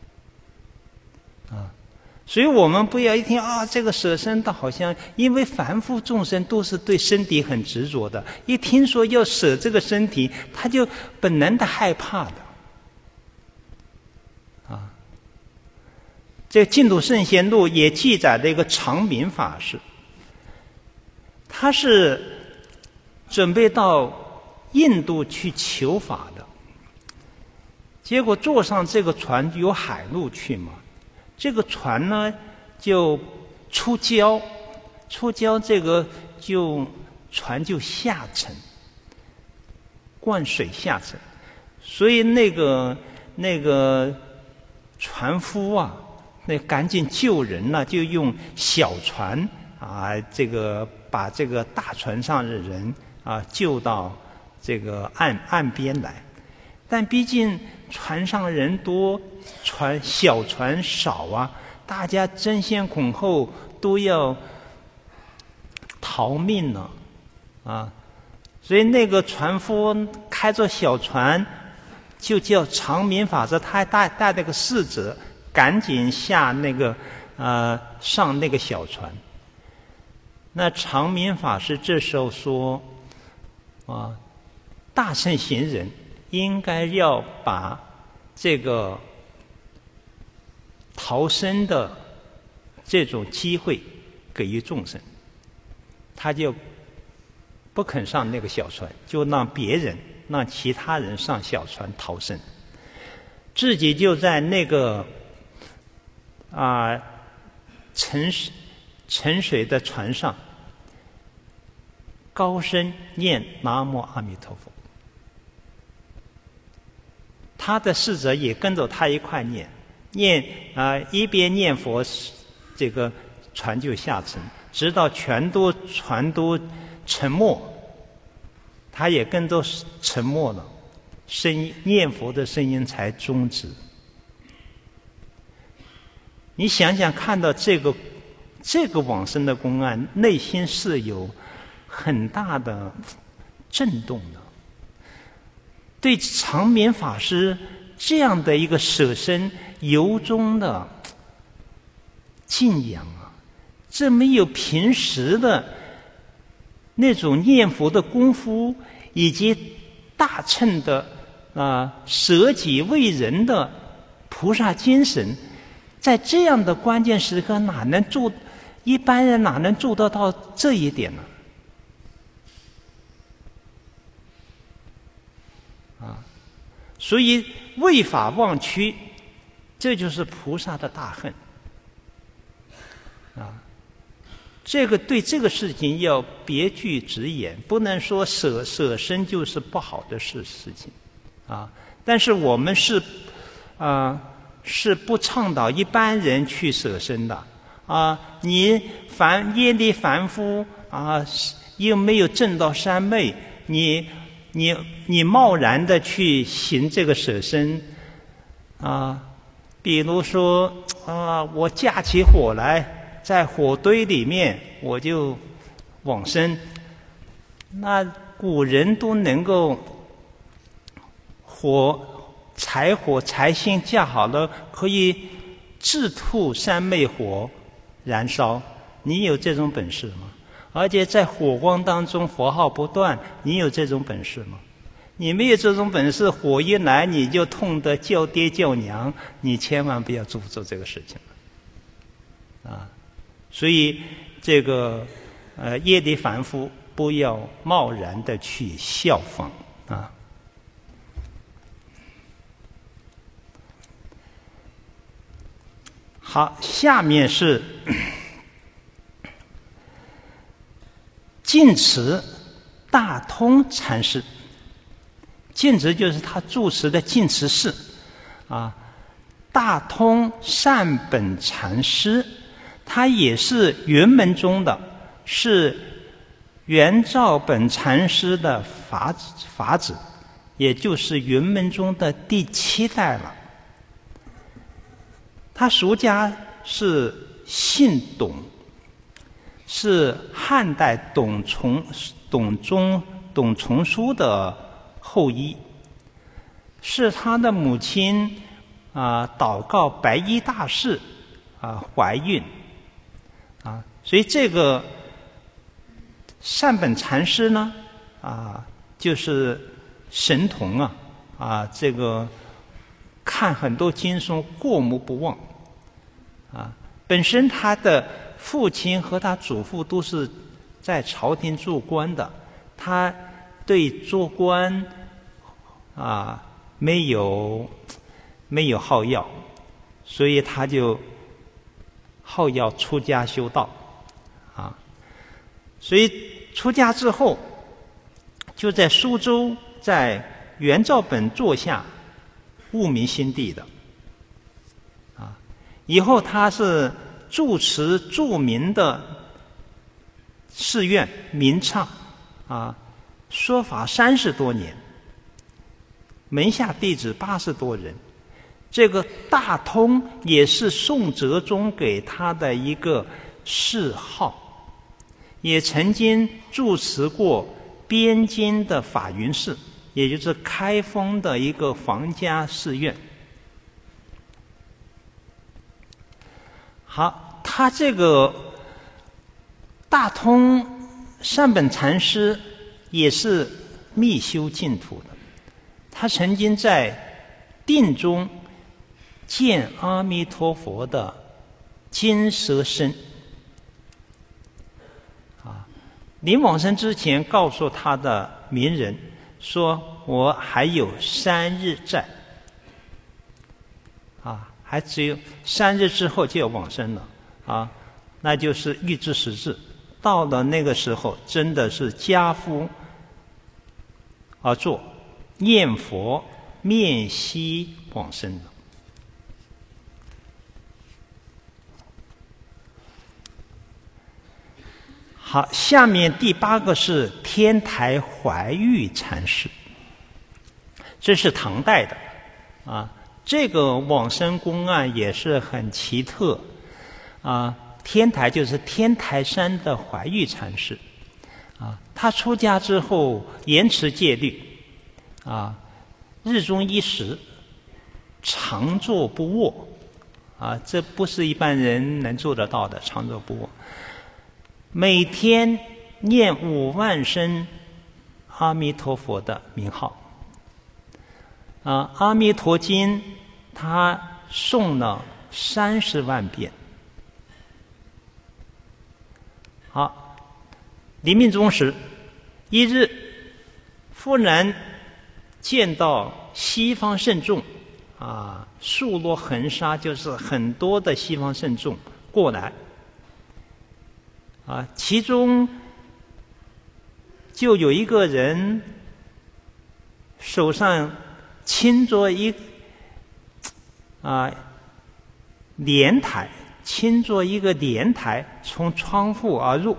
Speaker 1: 所以我们不要一听这个舍身的好像，因为凡夫众生都是对身体很执着的，一听说要舍这个身体，他就本能的害怕的这个净土圣贤录也记载了一个常民法师，他是准备到印度去求法的，结果坐上这个船有海路去嘛，这个船呢就出礁，这个船就下沉，灌水下沉，所以那个船夫那赶紧救人就用小船这个把这个大船上的人救到这个岸边来，但毕竟船上人多，小船少大家争先恐后都要逃命了所以那个船夫开着小船，就叫常民法师，他还带了个侍者，赶紧下上那个小船。那常民法师这时候说大乘行人应该要把这个逃生的这种机会给予众生，他就不肯上那个小船，就让其他人上小船逃生，自己就在那个沉水的船上高声念南无阿弥陀佛，他的侍者也跟着他一块念一边念佛，这个船就下沉，直到船都沉没，他也跟着沉没了，念佛的声音才终止。你想想看到这个往生的公案，内心是有很大的震动的，对常民法师这样的一个舍身由衷的敬仰这没有平时的那种念佛的功夫，以及大乘的舍己为人的菩萨精神，在这样的关键时刻一般人哪能做得到这一点呢？所以为法忘躯，这就是菩萨的大恨这个对这个事情要别具直言，不能说舍身就是不好的事情啊。但是我们是不倡导一般人去舍身的啊。你业力凡夫啊，又没有证到三昧，你贸然的去行这个舍身啊，比如说我架起火来，在火堆里面我就往生，那古人都能够柴薪架好了，可以自吐三昧火燃烧，你有这种本事吗？而且在火光当中佛号不断，你有这种本事吗？你没有这种本事，火一来你就痛得叫爹叫娘，你千万不要做这个事情啊！所以这个业力凡夫不要贸然的去效仿啊。好，下面是净持大通禅师。净持就是他住持的净持寺啊。大通善本禅师，他也是圆门中的，是圆照本禅师的法子，也就是圆门中的第7代了。他俗家是姓董，是汉代董仲舒的后裔，是他的母亲祷告白衣大士怀孕所以这个善本禅师呢就是神童这个看很多经书过目不忘本身他的父亲和他祖父都是在朝廷做官的，他对做官没有好药，所以他就好药出家修道所以出家之后就在苏州在圆照本座下悟明心地的以后他是住持著名的寺院明畅说法30多年，门下弟子80多人。这个大通也是宋哲宗给他的一个谥号，也曾经住持过边京的法云寺，也就是开封的一个皇家寺院。好，他这个大通善本禅师也是密修净土的，他曾经在定中见阿弥陀佛的金蛇身临往生之前告诉他的名人说，我还有3日债还只有3日之后就要往生了那就是预知时至，到了那个时候真的是家夫而坐念佛面息往生了。好，下面第8个是天台怀玉禅师，这是唐代的这个往生公案也是很奇特天台就是天台山的怀玉禅师他出家之后严持戒律日中1食，常坐不卧这不是一般人能做得到的，常坐不卧。每天念5万声阿弥陀佛的名号阿弥陀经他诵了30万遍。好，临命终时，一日忽然见到西方圣众数落横沙，就是很多的西方圣众过来， 其中就有一个人手上牵着莲台，牵着一个莲台从窗户而入。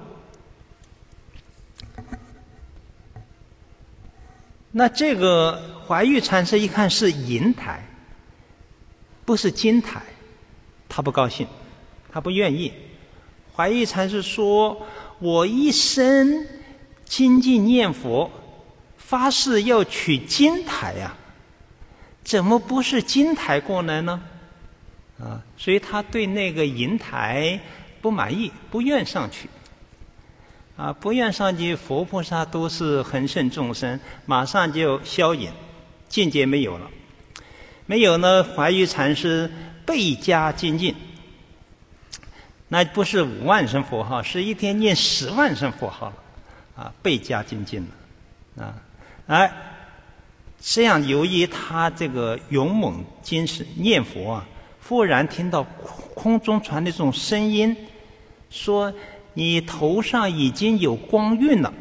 Speaker 1: 那这个怀玉禅师一看是银台，不是金台，他不高兴，他不愿意。怀玉禅师说：“我一生精进念佛，发誓要取金台呀，怎么不是金台过来呢？”所以他对那个银台不满意，不愿上去。不愿上去，佛菩萨都是恒顺众生，马上就消隐，境界没有了。没有呢，怀玉禅师倍加精进。那不是5万声佛号，是一天念10万声佛号了，倍加精进了，这样由于他这个勇猛精神念佛忽然听到空中传来这种声音，说你头上已经有光晕了。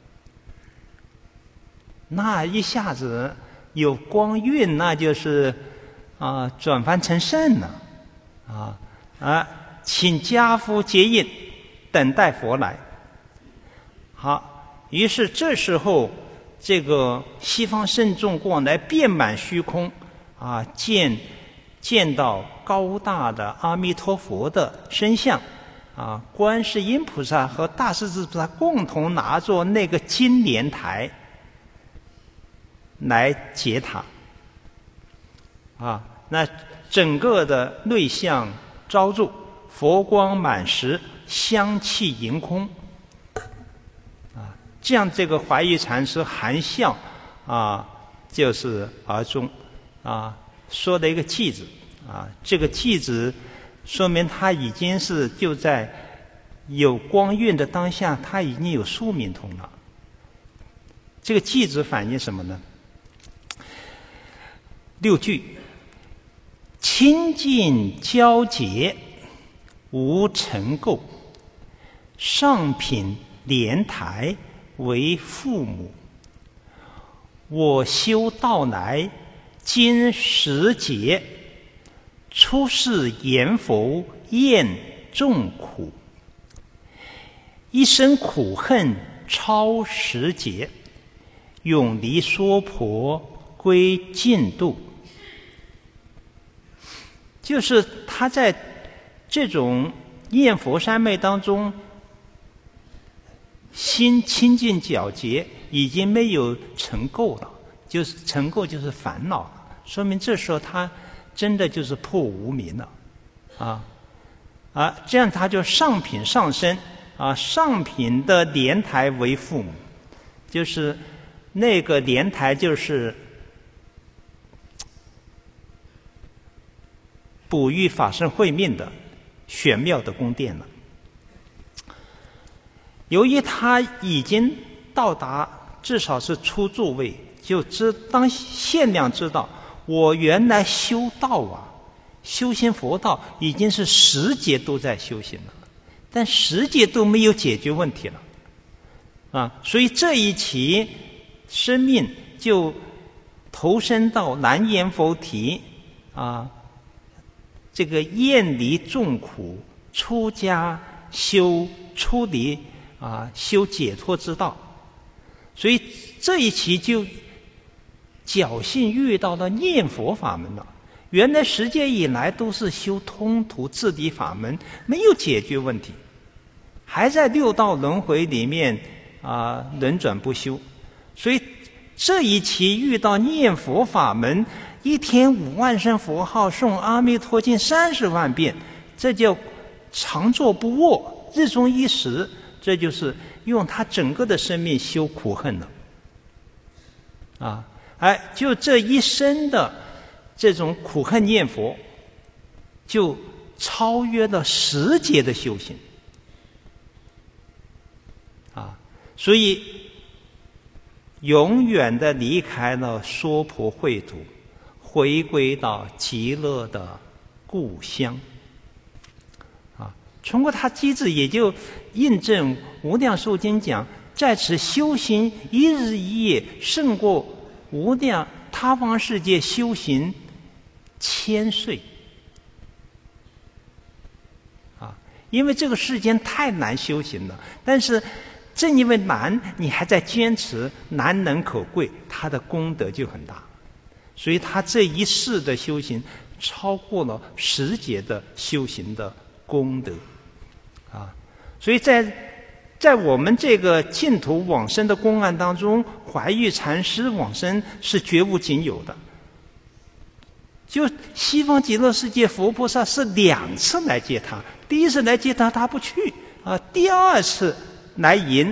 Speaker 1: 那一下子有光晕，那就是转凡成圣了，请家父接引，等待佛来。好，于是这时候这个西方圣众过来，遍满虚空，见到高大的阿弥陀佛的身像，观世音菩萨和大势至菩萨共同拿着那个金莲台来接他，那整个的内相昭著，佛光满实，香气盈空，这样这个怀玉禅师含笑就是而终，说的一个偈子，这个偈子说明他已经是就在有光晕的当下，他已经有宿命通了。这个偈子反映什么呢？6句：清净交结无尘垢，上品莲台为父母。我修道来今时节，出世言佛厌众苦。一生苦恨超10劫，永离娑婆归净土。就是他在这种念佛三昧当中，心清净皎洁，已经没有尘垢了，就是尘垢就是烦恼了，说明这时候他真的就是破无明了，这样他就上品上升，上品的莲台为父母，就是那个莲台就是哺育法身慧命的玄妙的宫殿了。由于他已经到达至少是初住位，就当限量知道，我原来修道修行佛道已经是10劫都在修行了，但10劫都没有解决问题了，所以这一期生命就投身到南阎浮提，这个厌离众苦，出家修出离，修解脱之道。所以这一期就侥幸遇到了念佛法门了。原来10劫以来都是修通途自地法门，没有解决问题，还在6道轮回里面轮转不休。所以这一期遇到念佛法门，一天5万声佛号，诵阿弥陀经30万遍，这叫常坐不卧，日中一时，这就是用他整个的生命修苦恨了。就这一生的这种苦恨念佛，就超越了10劫的修行。所以永远的离开了娑婆秽土，回归到极乐的故乡。 通过它机制，也就印证《无量寿经》讲，在此修行一日一夜，胜过无量他方世界修行1000岁。因为这个世间太难修行了，但是正因为难，你还在坚持，难能可贵，他的功德就很大。所以他这一世的修行超过了10劫的修行的功德所以在我们这个净土往生的公案当中，怀玉禅师往生是绝无仅有的。就西方极乐世界佛菩萨是2次来接他，第一次来接他，他不去第2次来迎，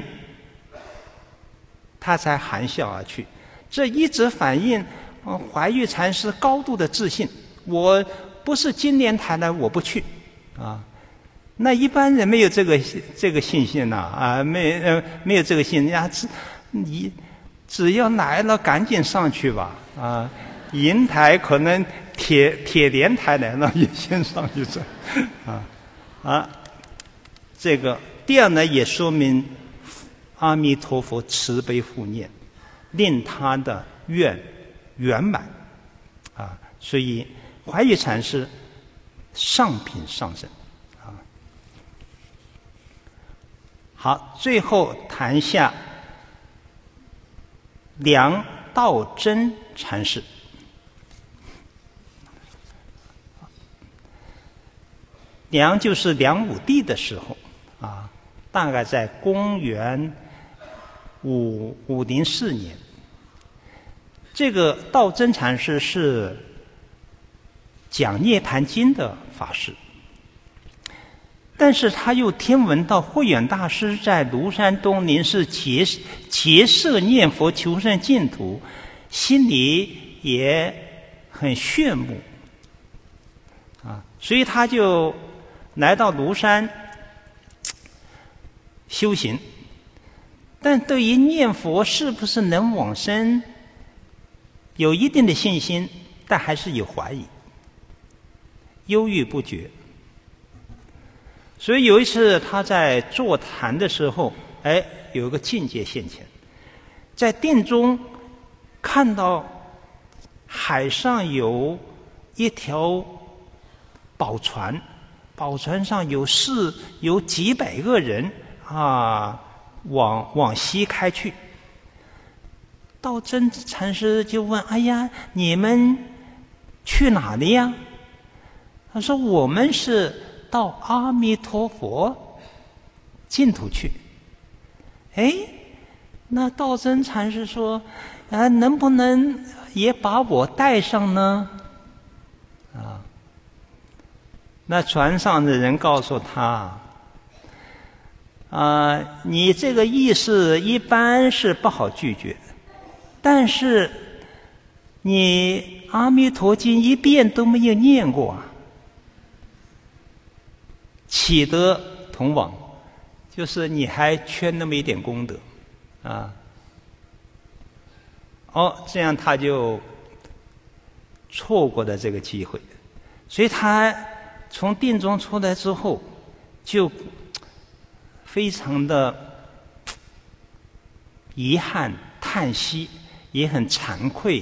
Speaker 1: 他才含笑而去。这一直反映怀玉禅师高度的自信，我不是金莲台来，我不去那一般人没有这个信心没有这个信心你只要来了赶紧上去吧银台可能铁莲台来了也先上去走这个第二呢，也说明阿弥陀佛慈悲护念，令他的愿圆满所以怀玉禅师上品上生好，最后谈下梁道真禅师。梁就是梁武帝的时候大概在公元504年。这个道真禅师是讲涅盘经的法师，但是他又听闻到慧远大师在庐山东林寺结社念佛求生净土，心里也很炫目所以他就来到庐山修行，但对于念佛是不是能往生有一定的信心，但还是有怀疑，犹豫不决。所以有一次他在座谈的时候有个境界现前，在定中看到海上有一条宝船，宝船上有几百个人往西开去。道真禅师就问：哎呀，你们去哪里呀？他说：我们是到阿弥陀佛净土去。那道真禅师说：能不能也把我带上呢？那船上的人告诉他：你这个意思一般是不好拒绝，但是你阿弥陀经一遍都没有念过岂得同往？就是你还缺那么一点功德这样他就错过了这个机会。所以他从定中出来之后，就非常的遗憾叹息，也很惭愧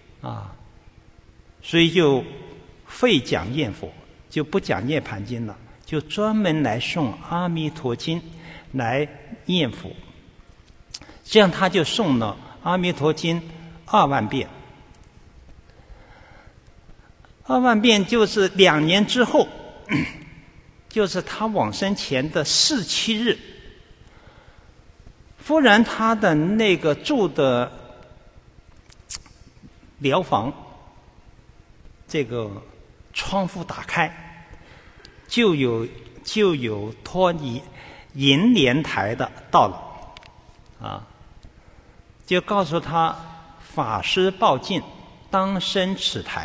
Speaker 1: 所以就废讲念佛，就不讲涅盘经了，就专门来诵阿弥陀经来念佛。这样他就诵了阿弥陀经2万遍。2万遍就是2年之后，就是他往生前的4、7日，忽然他的那个住的疗房这个窗户打开，就有托银莲台的到了就告诉他法师报尽，当生此台。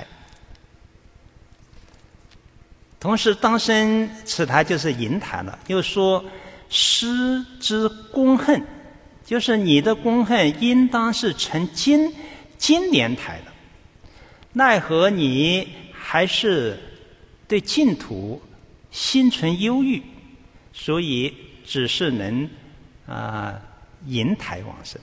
Speaker 1: 同时当生此台就是银台了，又说师之功恨，就是你的功恨应当是成金莲台的，奈何你还是对净土心存忧郁所以只是能银台往生。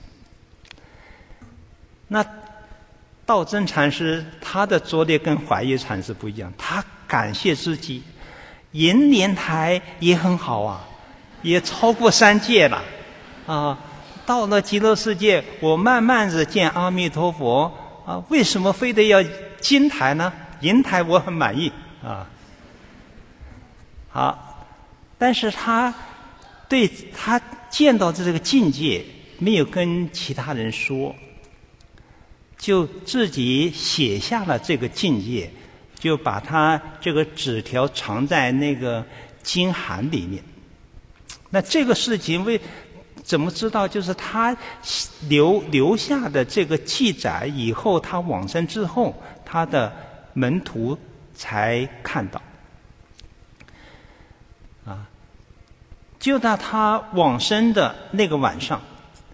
Speaker 1: 那道真禅师他的拙劣跟怀玉禅师不一样，他感谢自己银莲台也很好啊，也超过3界了啊。到了极乐世界，我慢慢的见阿弥陀佛啊，为什么非得要金台呢？银台我很满意啊。好，但是他对他见到这个境界没有跟其他人说，就自己写下了这个境界，就把他这个纸条藏在那个经函里面。那这个事情怎么知道？就是他留下的这个记载，以后他往生之后，他的门徒才看到。就在他往生的那个晚上，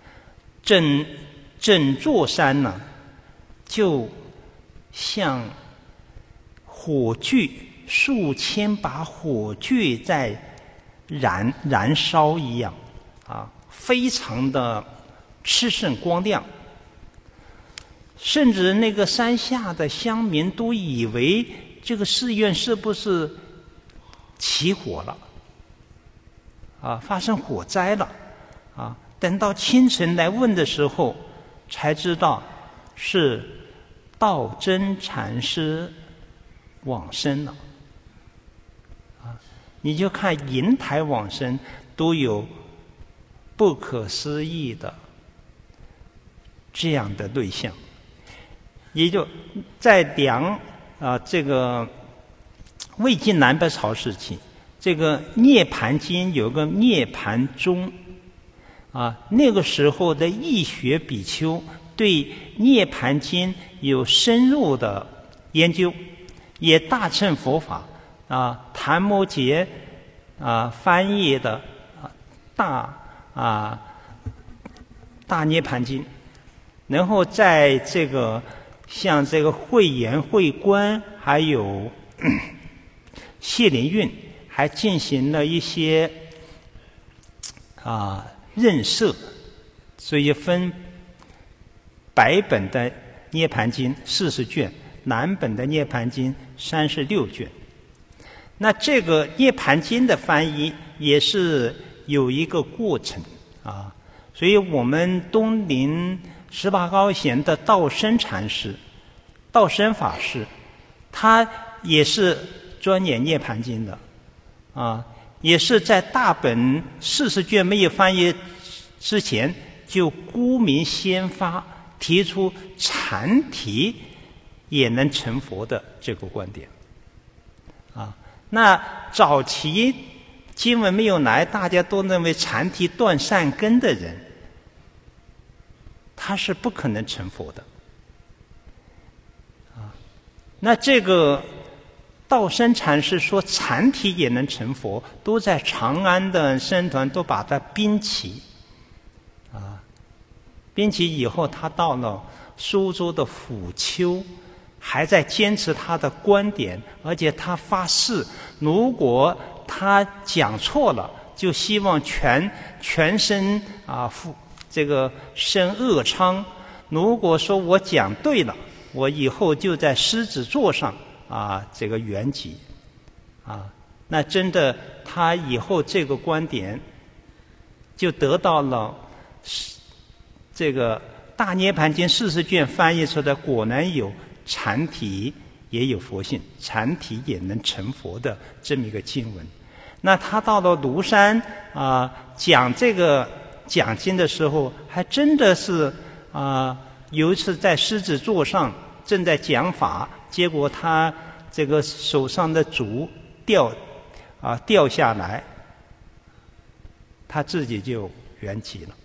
Speaker 1: 整座山呢，就像火炬数千把火炬在燃烧一样啊，非常的炽盛光亮，甚至那个山下的乡民都以为这个寺院是不是起火了啊，发生火灾了啊。等到清晨来问的时候，才知道是道真禅师往生了啊。你就看银台往生都有不可思议的这样的对象，也就在这个魏晋南北朝时期，这个涅盘经有个涅盘宗啊，那个时候的义学比丘对涅盘经有深入的研究，也大乘佛法啊，昙摩诘翻译的大涅盘经，然后在这个像这个慧严、慧观还有谢灵运还进行了一些认摄，所以分北本的涅盘经40卷，南本的涅盘经36卷。那这个涅盘经的翻译也是有一个过程啊，所以我们东林18高贤的道生禅师、道生法师，他也是专研涅盘经的啊，也是在大本40卷没有翻译之前，就孤名先发，提出禅体也能成佛的这个观点啊。那早期经文没有来，大家都认为禅体断善根的人，他是不可能成佛的啊。那这个道生禅师说禅体也能成佛，都在长安的僧团都把它编齐啊。编齐以后，他到了苏州的虎丘，还在坚持他的观点，而且他发誓，如果他讲错了，就希望全身这个生恶疮。如果说我讲对了，我以后就在狮子座上这个圆寂那真的他以后这个观点就得到了这个大涅盘经40卷翻译出来，果然有禅体也有佛性，禅体也能成佛的这么一个经文。那他到了庐山讲这个讲经的时候，还真的是有一次在狮子座上正在讲法，结果他这个手上的烛掉下来，他自己就圆寂了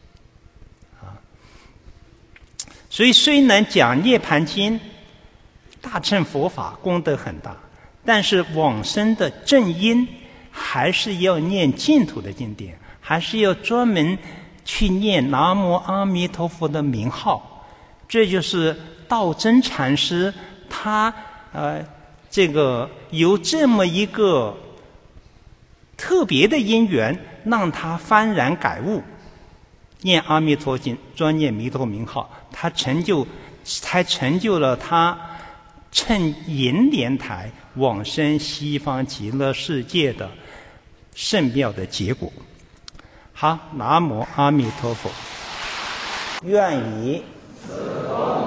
Speaker 1: 所以虽然讲涅盘经大乘佛法功德很大，但是往生的正因还是要念净土的经典，还是要专门去念南无阿弥陀佛的名号。这就是道真禅师他这个有这么一个特别的因缘，让他幡然改悟，念阿弥陀经，专念弥陀名号，才成就了他乘银莲台往生西方极乐世界的圣妙的结果。好，南无阿弥陀佛。愿以